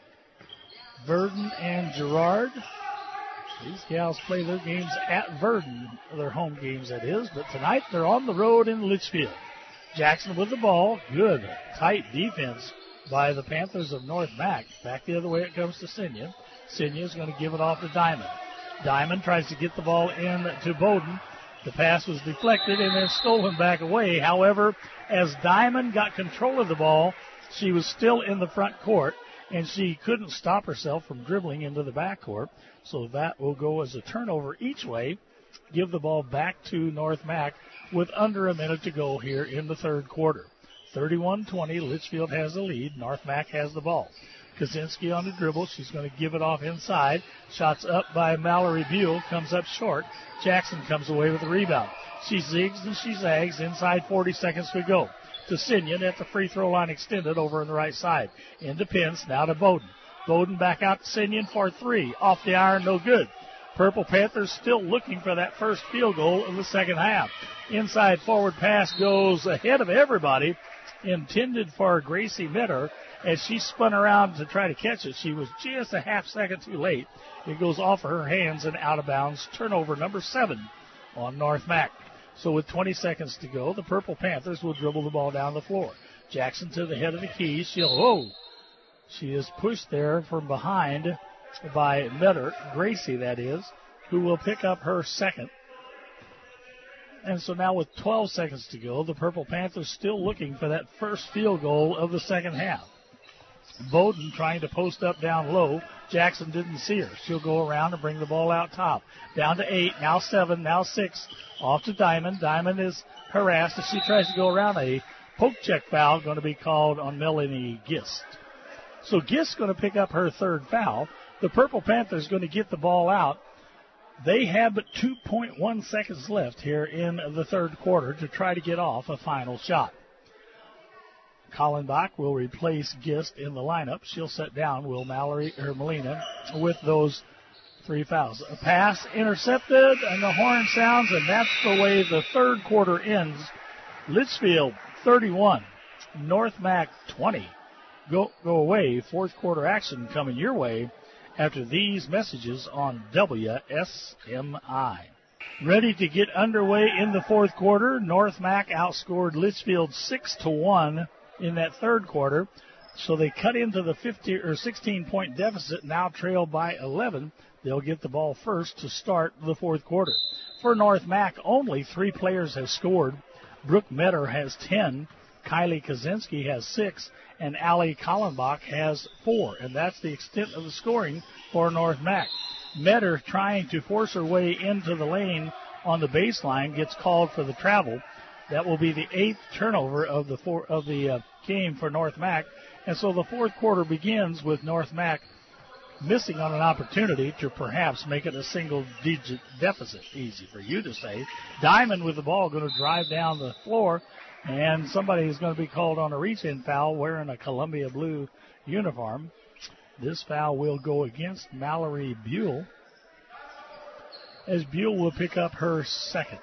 Verdon and Girard. These gals play their games at Verdon, their home games that is, but tonight they're on the road in Litchfield. Jackson with the ball. Good, tight defense by the Panthers of North Mac. Back the other way it comes to Senya. Senya is going to give it off to Diamond. Diamond tries to get the ball in to Bowden. The pass was deflected and then stolen back away. However, as Diamond got control of the ball, she was still in the front court, and she couldn't stop herself from dribbling into the backcourt. So that will go as a turnover each way, give the ball back to North Mac with under a minute to go here in the third quarter. thirty-one twenty, Litchfield has the lead. North Mac has the ball. Kaczynski on the dribble. She's going to give it off inside. Shots up by Mallory Buell. Comes up short. Jackson comes away with the rebound. She zigs and she zags. Inside forty seconds to go. To Sinian at the free throw line extended over on the right side. Into Pence. Now to Bowden. Bowden back out to Sinian for three. Off the iron. No good. Purple Panthers still looking for that first field goal of the second half. Inside forward pass goes ahead of everybody. Intended for Gracie Metter. As she spun around to try to catch it, she was just a half second too late. It goes off her hands and out of bounds. Turnover number seven on North Mac. So with twenty seconds to go, the Purple Panthers will dribble the ball down the floor. Jackson to the head of the key. She'll, whoa. She is pushed there from behind by Metter, Gracie that is, who will pick up her second. And so now with twelve seconds to go, the Purple Panthers still looking for that first field goal of the second half. Bowden trying to post up down low. Jackson didn't see her. She'll go around and bring the ball out top. Down to eight, now seven, now six. Off to Diamond. Diamond is harassed as she tries to go around. A poke check foul going to be called on Melanie Gist. So Gist going to pick up her third foul. The Purple Panthers going to get the ball out. They have but two point one seconds left here in the third quarter to try to get off a final shot. Kallenbach will replace Gist in the lineup. She'll set down Will Mallory or Molina with those three fouls. A pass intercepted, and the horn sounds, and that's the way the third quarter ends. Litchfield thirty-one, North Mac twenty. Go, go away. Fourth quarter action coming your way after these messages on W S M I. Ready to get underway in the fourth quarter. North Mac outscored Litchfield six to one in that third quarter. So they cut into the fifty or sixteen point deficit, now trailed by eleven. They'll get the ball first to start the fourth quarter. For North Mac, only three players have scored. Brooke Metter has ten, Kylie Kaczynski has six, and Allie Kallenbach has four. And that's the extent of the scoring for North Mac. Metter trying to force her way into the lane on the baseline gets called for the travel. That will be the eighth turnover of the four, of the uh, game for North Mac. And so the fourth quarter begins with North Mac missing on an opportunity to perhaps make it a single-digit deficit. Easy for you to say. Diamond with the ball going to drive down the floor, and somebody is going to be called on a reach-in foul wearing a Columbia blue uniform. This foul will go against Mallory Buell, as Buell will pick up her second.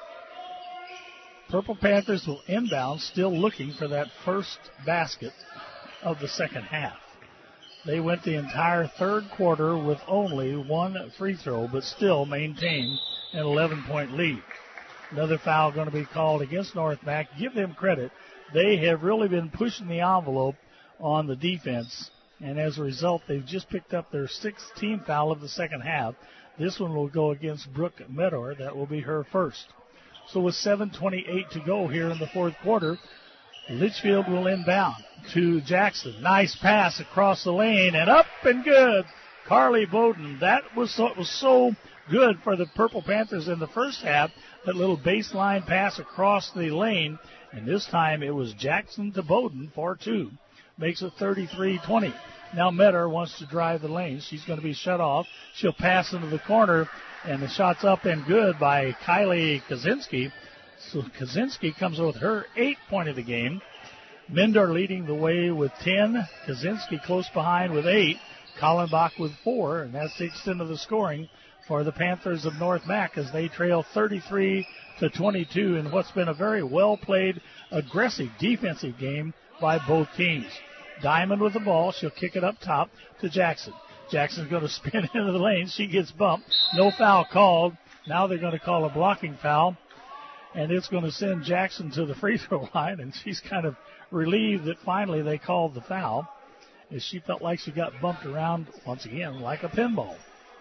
Purple Panthers will inbound, still looking for that first basket of the second half. They went the entire third quarter with only one free throw, but still maintain an eleven-point lead. Another foul going to be called against North Mac. Give them credit. They have really been pushing the envelope on the defense, and as a result, they've just picked up their sixth team foul of the second half. This one will go against Brooke Meador. That will be her first. So with seven twenty-eight to go here in the fourth quarter, Litchfield will inbound to Jackson. Nice pass across the lane and up and good. Carly Bowden. That was so, was so good for the Purple Panthers in the first half. That little baseline pass across the lane. And this time it was Jackson to Bowden for two. Makes it thirty-three twenty. Now Metter wants to drive the lane. She's going to be shut off. She'll pass into the corner. And the shot's up and good by Kylie Kaczynski. So Kaczynski comes with her eighth point of the game. Mindor leading the way with ten. Kaczynski close behind with eight. Kallenbach with four. And that's the extent of the scoring for the Panthers of North Mac as they trail thirty-three to twenty-two in what's been a very well-played, aggressive defensive game by both teams. Diamond with the ball. She'll kick it up top to Jackson. Jackson's going to spin into the lane. She gets bumped. No foul called. Now they're going to call a blocking foul. And it's going to send Jackson to the free throw line. And she's kind of relieved that finally they called the foul, as she felt like she got bumped around once again like a pinball.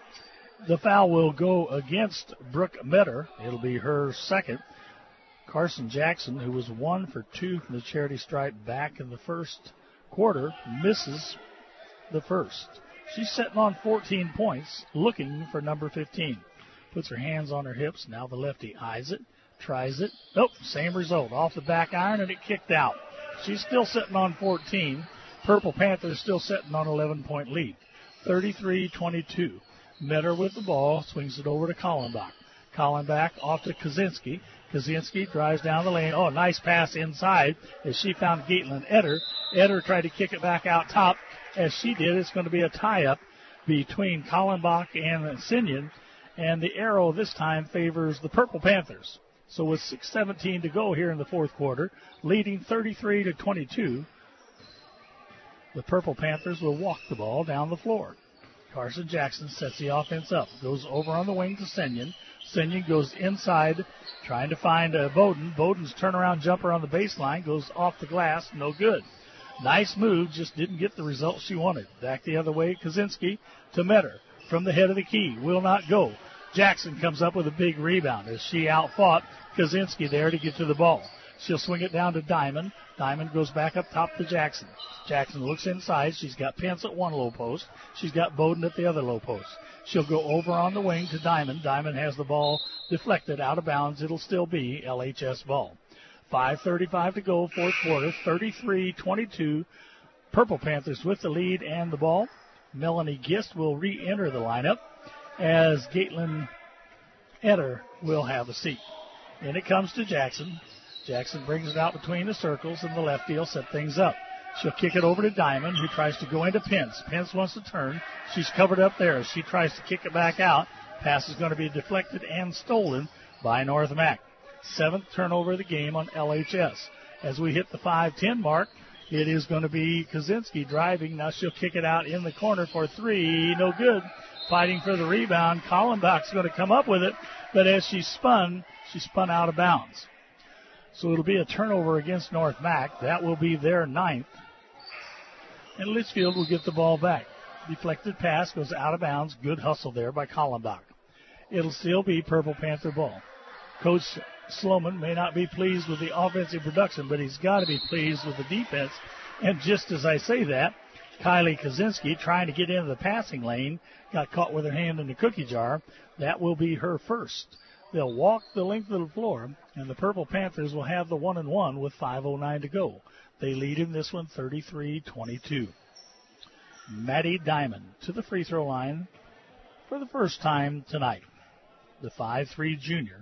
The foul will go against Brooke Metter. It'll be her second. Carson Jackson, who was one for two from the charity stripe back in the first quarter, misses the first. She's sitting on fourteen points, looking for number fifteen. Puts her hands on her hips. Now the lefty eyes it, tries it. Nope, same result. Off the back iron, and it kicked out. She's still sitting on fourteen. Purple Panthers still sitting on eleven-point lead. thirty-three twenty-two. Metter with the ball, swings it over to Kallenbach. Kallenbach off to Kaczynski. Kaczynski drives down the lane. Oh, nice pass inside as she found Caitlin Eder. Eder tried to kick it back out top. As she did, it's going to be a tie-up between Kallenbach and Sinyon, and the arrow this time favors the Purple Panthers. So with six seventeen to go here in the fourth quarter, leading thirty-three to twenty-two, the Purple Panthers will walk the ball down the floor. Carson Jackson sets the offense up, goes over on the wing to Sinyon. Sinyon goes inside, trying to find uh, Bowden. Bowden's turnaround jumper on the baseline goes off the glass, no good. Nice move, just didn't get the result she wanted. Back the other way, Kaczynski to Metter. From the head of the key, will not go. Jackson comes up with a big rebound as she outfought Kaczynski there to get to the ball. She'll swing it down to Diamond. Diamond goes back up top to Jackson. Jackson looks inside. She's got Pence at one low post. She's got Bowden at the other low post. She'll go over on the wing to Diamond. Diamond has the ball deflected out of bounds. It'll still be L H S ball. five thirty-five to go, fourth quarter, thirty-three twenty-two. Purple Panthers with the lead and the ball. Melanie Gist will re-enter the lineup as Caitlin Eder will have a seat. And it comes to Jackson. Jackson brings it out between the circles, and the lefty will set things up. She'll kick it over to Diamond, who tries to go into Pence. Pence wants to turn. She's covered up there. She tries to kick it back out. Pass is going to be deflected and stolen by North Mac. Seventh turnover of the game on L H S. As we hit the five ten mark, it is going to be Kaczynski driving. Now she'll kick it out in the corner for three. No good. Fighting for the rebound. Kallenbach's going to come up with it, but as she spun, she spun out of bounds. So it'll be a turnover against North Mac. That will be their ninth. And Litchfield will get the ball back. Deflected pass goes out of bounds. Good hustle there by Kallenbach. It'll still be Purple Panther ball. Coach Sloman may not be pleased with the offensive production, but he's got to be pleased with the defense. And just as I say that, Kylie Kaczynski, trying to get into the passing lane, got caught with her hand in the cookie jar. That will be her first. They'll walk the length of the floor, and the Purple Panthers will have the one and one with five oh nine to go. They lead in this one thirty-three twenty-two. Maddie Diamond to the free throw line for the first time tonight. The five three junior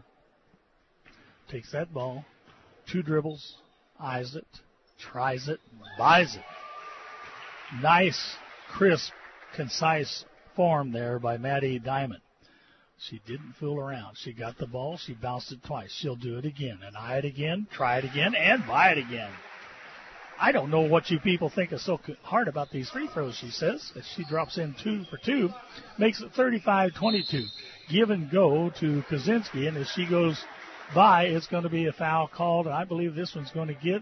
takes that ball, two dribbles, eyes it, tries it, buys it. Nice, crisp, concise form there by Maddie Diamond. She didn't fool around. She got the ball. She bounced it twice. She'll do it again and eye it again, try it again, and buy it again. I don't know what you people think is so hard about these free throws, she says, as she drops in two for two, makes it thirty-five twenty-two. Give and go to Kaczynski, and as she goes by, it's going to be a foul called, and I believe this one's going to get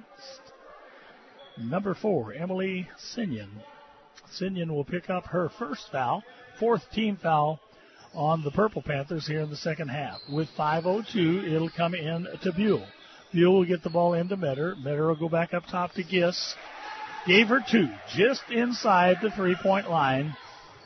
number four, Emily Sinyon. Sinyon will pick up her first foul, fourth team foul on the Purple Panthers here in the second half. With five oh two, it'll come in to Buell. Buell will get the ball into Metter. Metter will go back up top to Giss. Gave her two, just inside the three-point line.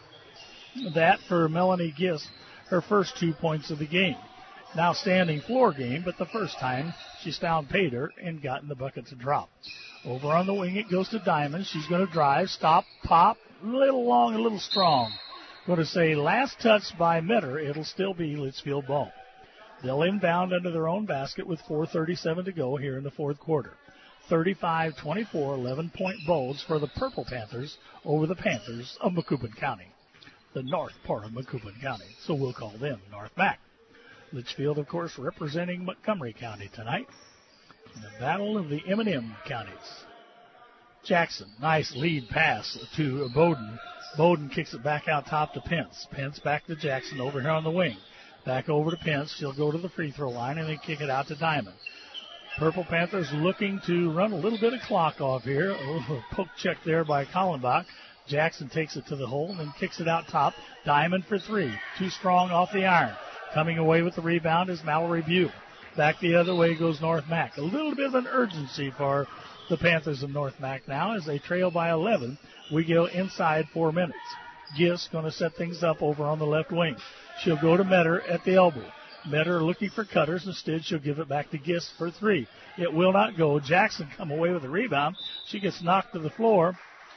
That for Melanie Giss, her first two points of the game. Now standing floor game, but the first time she's found Pater and gotten the bucket to drop. Over on the wing it goes to Diamond. She's going to drive, stop, pop, a little long, a little strong. Going to say last touch by Metter. It'll still be Litchfield ball. They'll inbound under their own basket with four thirty-seven to go here in the fourth quarter. thirty-five twenty-four, eleven-point Bulls for the Purple Panthers over the Panthers of Macoupin County, the north part of Macoupin County. So we'll call them North Mac. Litchfield, of course, representing Montgomery County tonight in the battle of the M and M counties. Jackson, nice lead pass to Bowden. Bowden kicks it back out top to Pence. Pence back to Jackson over here on the wing. Back over to Pence. She'll go to the free throw line and then kick it out to Diamond. Purple Panthers looking to run a little bit of clock off here. A little poke check there by Kallenbach. Jackson takes it to the hole and then kicks it out top. Diamond for three. Too strong off the iron. Coming away with the rebound is Mallory Buell. Back the other way goes North Mac. A little bit of an urgency for the Panthers of North Mac now as they trail by eleven. We go inside four minutes. Giss going to set things up over on the left wing. She'll go to Metter at the elbow. Metter looking for cutters. Instead, she'll give it back to Giss for three. It will not go. Jackson come away with the rebound. She gets knocked to the floor.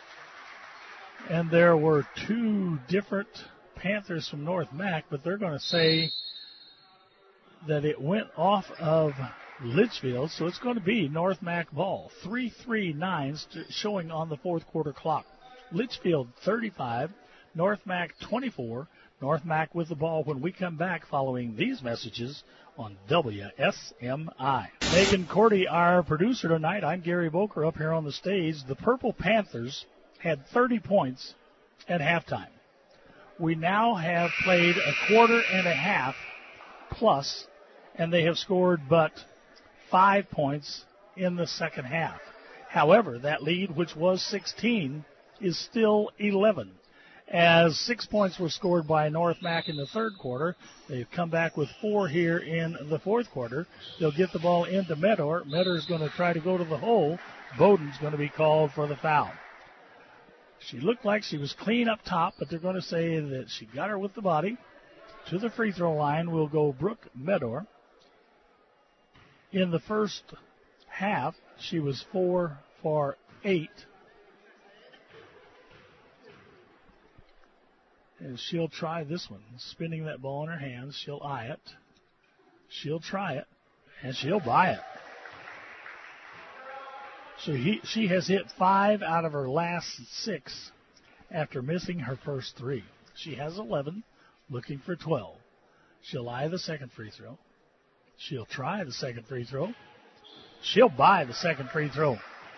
And there were two different Panthers from North Mac, but they're going to say that it went off of Litchfield, so it's going to be North Mac ball. three three nine showing on the fourth quarter clock. Litchfield thirty-five, North Mac twenty-four. North Mac with the ball when we come back following these messages on W S M I. Megan Cordy, our producer tonight. I'm Gary Boker up here on the stage. The Purple Panthers had thirty points at halftime. We now have played a quarter and a half plus, and they have scored but five points in the second half. However, that lead, which was sixteen, is still eleven. As six points were scored by North Mac in the third quarter, they've come back with four here in the fourth quarter. They'll get the ball into Meador. Meador's going to try to go to the hole. Bowden's going to be called for the foul. She looked like she was clean up top, but they're going to say that she got her with the body. To the free throw line will go Brooke Meador. In the first half, she was four for eight. And she'll try this one. Spinning that ball in her hands, she'll eye it. She'll try it, and she'll buy it. So he, she has hit five out of her last six after missing her first three. She has eleven, looking for twelve. She'll eye the second free throw. She'll try the second free throw. She'll buy the second free throw.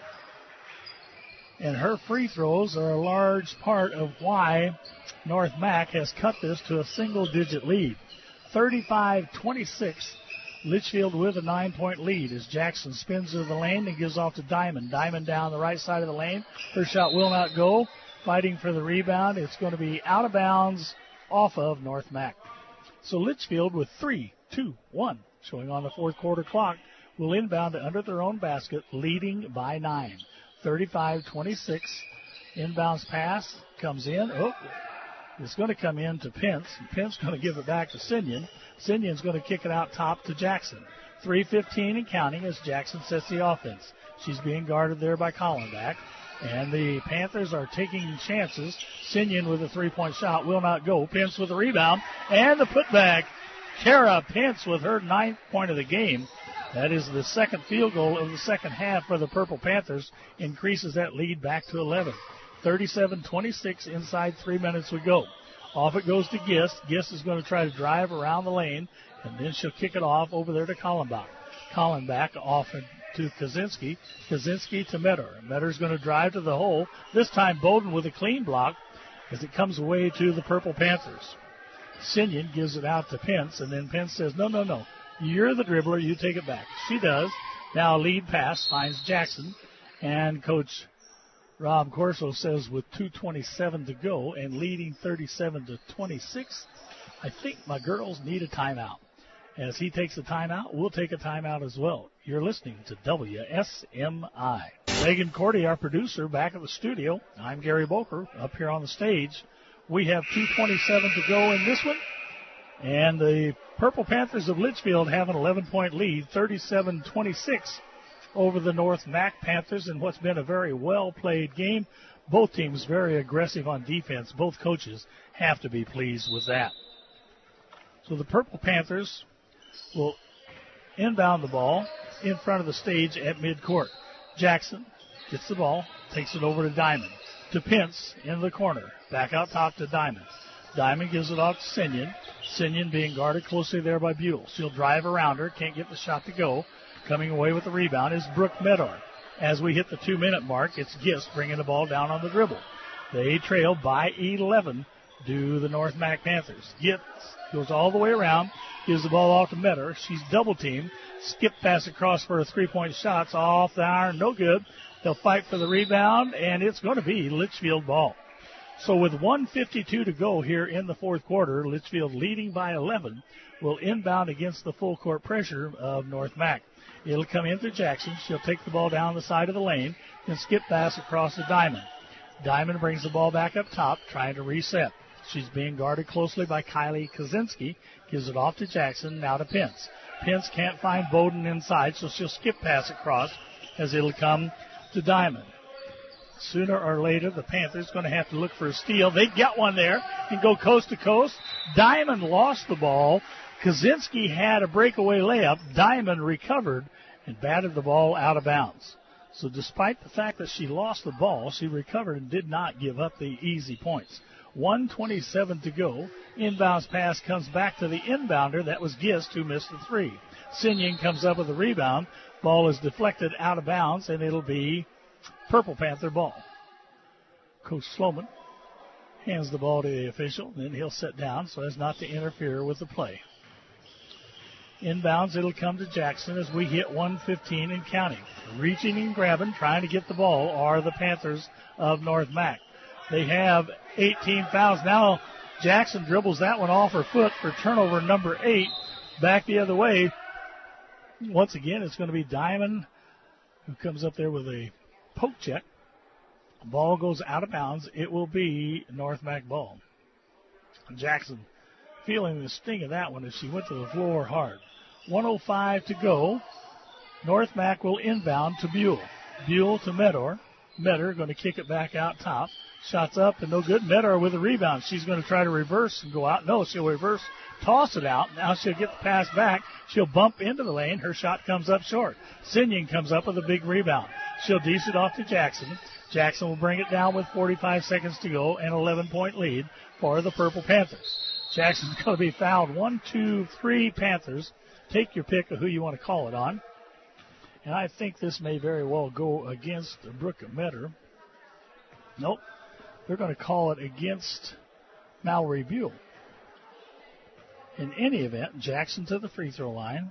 And her free throws are a large part of why North Mac has cut this to a single-digit lead. thirty-five twenty-six, Litchfield with a nine-point lead as Jackson spins to the lane and gives off to Diamond. Diamond down the right side of the lane. Her shot will not go. Fighting for the rebound. It's going to be out of bounds off of North Mac. So Litchfield with three, two, one, showing on the fourth quarter clock, will inbound to under their own basket, leading by nine. thirty-five twenty-six. Inbounds pass comes in. Oh, it's going to come in to Pence. Pence going to give it back to Sinyon. Sinyon's going to kick it out top to Jackson. three fifteen and counting as Jackson sets the offense. She's being guarded there by Collenbach. And the Panthers are taking chances. Sinyon with a three-point shot will not go. Pence with a rebound. And the putback. Kara Pence with her ninth point of the game. That is the second field goal of the second half for the Purple Panthers. Increases that lead back to eleven. thirty-seven twenty-six inside three minutes we go. Off it goes to Gist. Gist is going to try to drive around the lane. And then she'll kick it off over there to Collenbach. Collenbach off to Kaczynski. Kaczynski to Meador. Meador's going to drive to the hole. This time Bowden with a clean block as it comes away to the Purple Panthers. Sinyon gives it out to Pence, and then Pence says, no, no, no. You're the dribbler. You take it back. She does. Now a lead pass finds Jackson, and Coach Rob Corso says with two twenty-seven to go and leading thirty-seven to twenty-six, I think my girls need a timeout. As he takes a timeout, we'll take a timeout as well. You're listening to W S M I. Reagan Cordy, our producer, back at the studio. I'm Gary Boker up here on the stage. We have two twenty-seven to go in this one. And the Purple Panthers of Litchfield have an eleven-point lead, thirty-seven twenty-six over the North Mac Panthers in what's been a very well-played game. Both teams very aggressive on defense. Both coaches have to be pleased with that. So the Purple Panthers will inbound the ball in front of the stage at midcourt. Jackson gets the ball, takes it over to Diamond. To Pence in the corner. Back out top to Diamond. Diamond gives it off to Sinyon. Sinyon being guarded closely there by Buell. She'll drive around her. Can't get the shot to go. Coming away with the rebound is Brooke Meador. As we hit the two-minute mark, it's Gist bringing the ball down on the dribble. They trail by eleven to the North Mac Panthers. Gist goes all the way around. Gives the ball off to Meador. She's double-teamed. Skip pass across for a three-point shot. Off the iron. No good. They'll fight for the rebound, and it's going to be Litchfield ball. So with one fifty-two to go here in the fourth quarter, Litchfield leading by eleven will inbound against the full court pressure of North Mac. It'll come in through Jackson. She'll take the ball down the side of the lane and skip pass across to Diamond. Diamond brings the ball back up top, trying to reset. She's being guarded closely by Kylie Kaczynski. Gives it off to Jackson, now to Pence. Pence can't find Bowden inside, so she'll skip pass across as it'll come to Diamond. Sooner or later, the Panthers going to have to look for a steal. They get one there and go coast to coast. Diamond lost the ball. Kaczynski had a breakaway layup. Diamond recovered and batted the ball out of bounds. So despite the fact that she lost the ball, she recovered and did not give up the easy points. one twenty-seven to go. Inbounds pass comes back to the inbounder. That was Gist who missed the three. Sinyon comes up with the rebound. Ball is deflected out of bounds, and it'll be Purple Panther ball. Coach Sloman hands the ball to the official, then he'll sit down so as not to interfere with the play. Inbounds, it'll come to Jackson as we hit one fifteen and counting. Reaching and grabbing, trying to get the ball are the Panthers of North Mac. They have eighteen fouls. Now Jackson dribbles that one off her foot for turnover number eight. Back the other way. Once again, it's going to be Diamond who comes up there with a poke check. Ball goes out of bounds. It will be North Mac ball. Jackson feeling the sting of that one as she went to the floor hard. one oh five to go. North Mac will inbound to Buell. Buell to Meador. Metter going to kick it back out top. Shots up and no good. Metter with a rebound. She's going to try to reverse and go out. No, she'll reverse, toss it out. Now she'll get the pass back. She'll bump into the lane. Her shot comes up short. Sinyon comes up with a big rebound. She'll dish it off to Jackson. Jackson will bring it down with forty-five seconds to go, an eleven-point lead for the Purple Panthers. Jackson's going to be fouled. One, two, three Panthers. Take your pick of who you want to call it on. And I think this may very well go against Brooke Metter. Nope. They're going to call it against Mallory Buell. In any event, Jackson to the free throw line.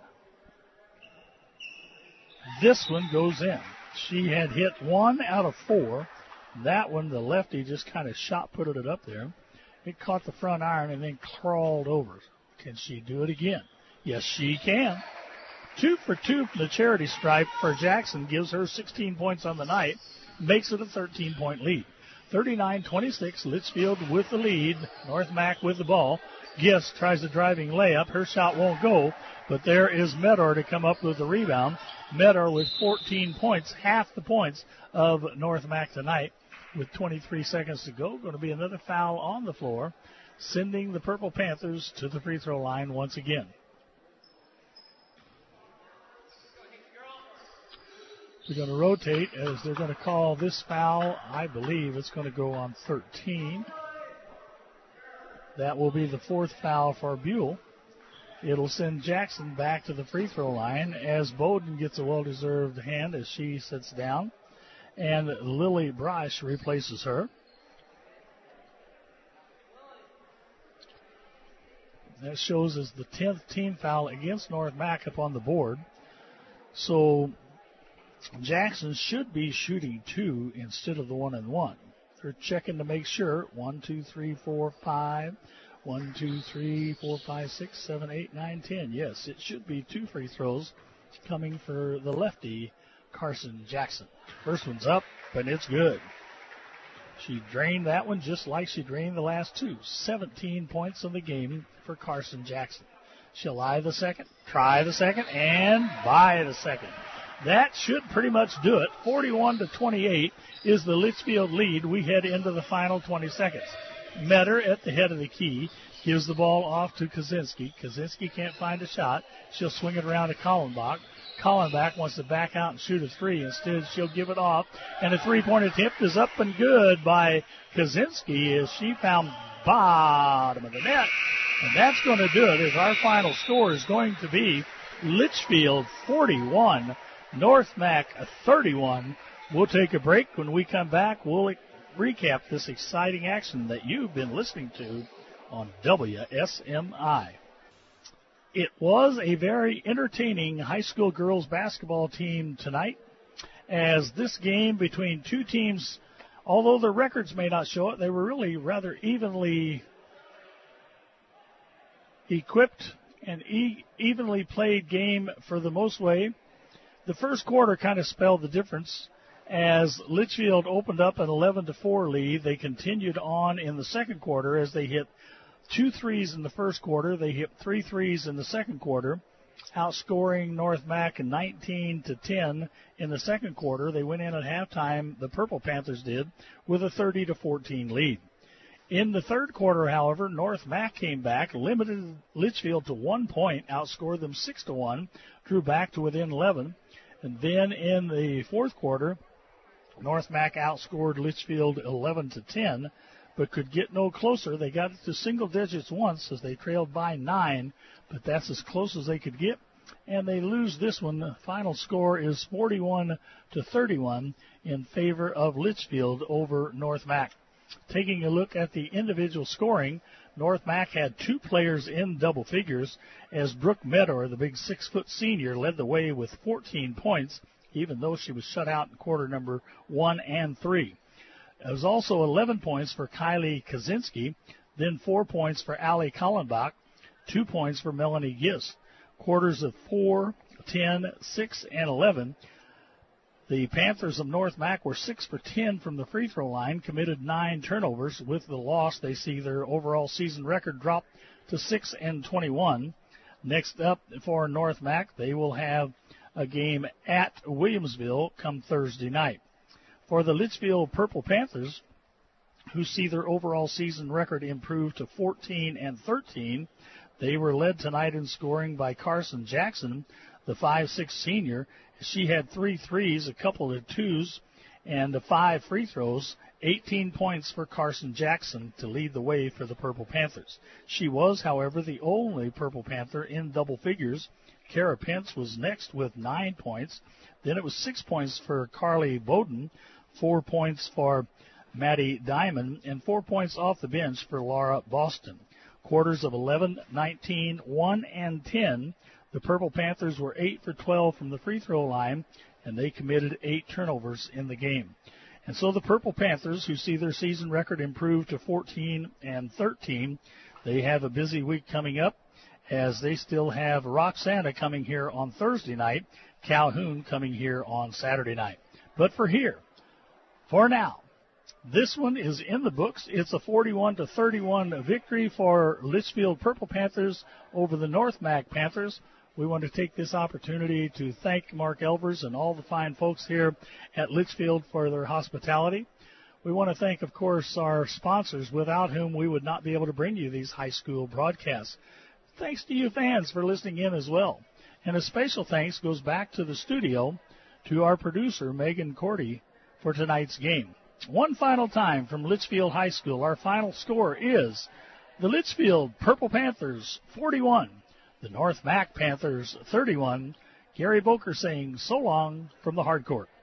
This one goes in. She had hit one out of four. That one, the lefty just kind of shot putted it up there. It caught the front iron and then crawled over. Can she do it again? Yes, she can. Two for two from the charity stripe for Jackson gives her sixteen points on the night, makes it a thirteen-point lead. thirty-nine twenty-six, Litchfield with the lead. North Mac with the ball. Gist tries a driving layup. Her shot won't go, but there is Meador to come up with the rebound. Meador with fourteen points, half the points of North Mac tonight. With twenty-three seconds to go, going to be another foul on the floor, sending the Purple Panthers to the free throw line once again. They're going to rotate as they're going to call this foul. I believe it's going to go on thirteen. That will be the fourth foul for Buell. It'll send Jackson back to the free throw line as Bowden gets a well-deserved hand as she sits down. And Lily Bryce replaces her. That shows as the tenth team foul against North Mac up on the board. So Jackson should be shooting two instead of the one and one. They're checking to make sure. One, two, three, four, five. One, two, three, four, five, six, seven, eight, nine, ten. Yes, it should be two free throws coming for the lefty, Carson Jackson. First one's up, and it's good. She drained that one just like she drained the last two. seventeen points in the game for Carson Jackson. She'll lie the second, try the second, and buy the second. That should pretty much do it. forty-one to twenty-eight is the Litchfield lead. We head into the final twenty seconds. Metter at the head of the key gives the ball off to Kaczynski. Kaczynski can't find a shot. She'll swing it around to Kallenbach. Kallenbach wants to back out and shoot a three. Instead, she'll give it off. And a three-point attempt is up and good by Kaczynski as she found bottom of the net. And that's going to do it as our final score is going to be Litchfield forty-one, North Mac thirty-one. We'll take a break. When we come back, we'll recap this exciting action that you've been listening to on W S M I. It was a very entertaining high school girls basketball team tonight, as this game between two teams, although the records may not show it, they were really rather evenly equipped and e- evenly played game for the most way. The first quarter kind of spelled the difference as Litchfield opened up an eleven to four lead. They continued on in the second quarter as they hit two threes in the first quarter. They hit three threes in the second quarter, outscoring North Mac nineteen to ten in the second quarter. They went in at halftime, the Purple Panthers did, with a thirty to fourteen lead. In the third quarter, however, North Mac came back, limited Litchfield to one point, outscored them six to one, drew back to within eleven. And then in the fourth quarter, North Mac outscored Litchfield eleven to ten, but could get no closer. They got to single digits once as they trailed by nine, but that's as close as they could get. And they lose this one. The final score is forty-one to thirty-one in favor of Litchfield over North Mac. Taking a look at the individual scoring, North Mac had two players in double figures as Brooke Meador, the big six-foot senior, led the way with fourteen points, even though she was shut out in quarter number one and three. It was also eleven points for Kylie Kaczynski, then four points for Allie Kallenbach, two points for Melanie Gist. Quarters of four, ten, six, and eleven. The Panthers of North Mac were six for ten from the free throw line, committed nine turnovers. With the loss, they see their overall season record drop to six and twenty-one. Next up for North Mac, they will have a game at Williamsville come Thursday night. For the Litchfield Purple Panthers, who see their overall season record improve to fourteen and thirteen, they were led tonight in scoring by Carson Jackson, the five six senior. She had three threes, a couple of twos, and five free throws. eighteen points for Carson Jackson to lead the way for the Purple Panthers. She was, however, the only Purple Panther in double figures. Kara Pence was next with nine points. Then it was six points for Carly Bowden, four points for Maddie Diamond, and four points off the bench for Laura Boston. Quarters of eleven, nineteen, one, and ten. The Purple Panthers were eight for twelve from the free throw line, and they committed eight turnovers in the game. And so the Purple Panthers, who see their season record improve to fourteen and thirteen, they have a busy week coming up, as they still have Roxana coming here on Thursday night, Calhoun coming here on Saturday night. But for here, for now, this one is in the books. It's a forty-one to thirty-one victory for Litchfield Purple Panthers over the North Mac Panthers. We want to take this opportunity to thank Mark Elvers and all the fine folks here at Litchfield for their hospitality. We want to thank, of course, our sponsors, without whom we would not be able to bring you these high school broadcasts. Thanks to you fans for listening in as well. And a special thanks goes back to the studio to our producer, Megan Cordy, for tonight's game. One final time from Litchfield High School, our final score is the Litchfield Purple Panthers forty-one, the North Mac Panthers thirty-one. Gary Boker saying so long from the hard court.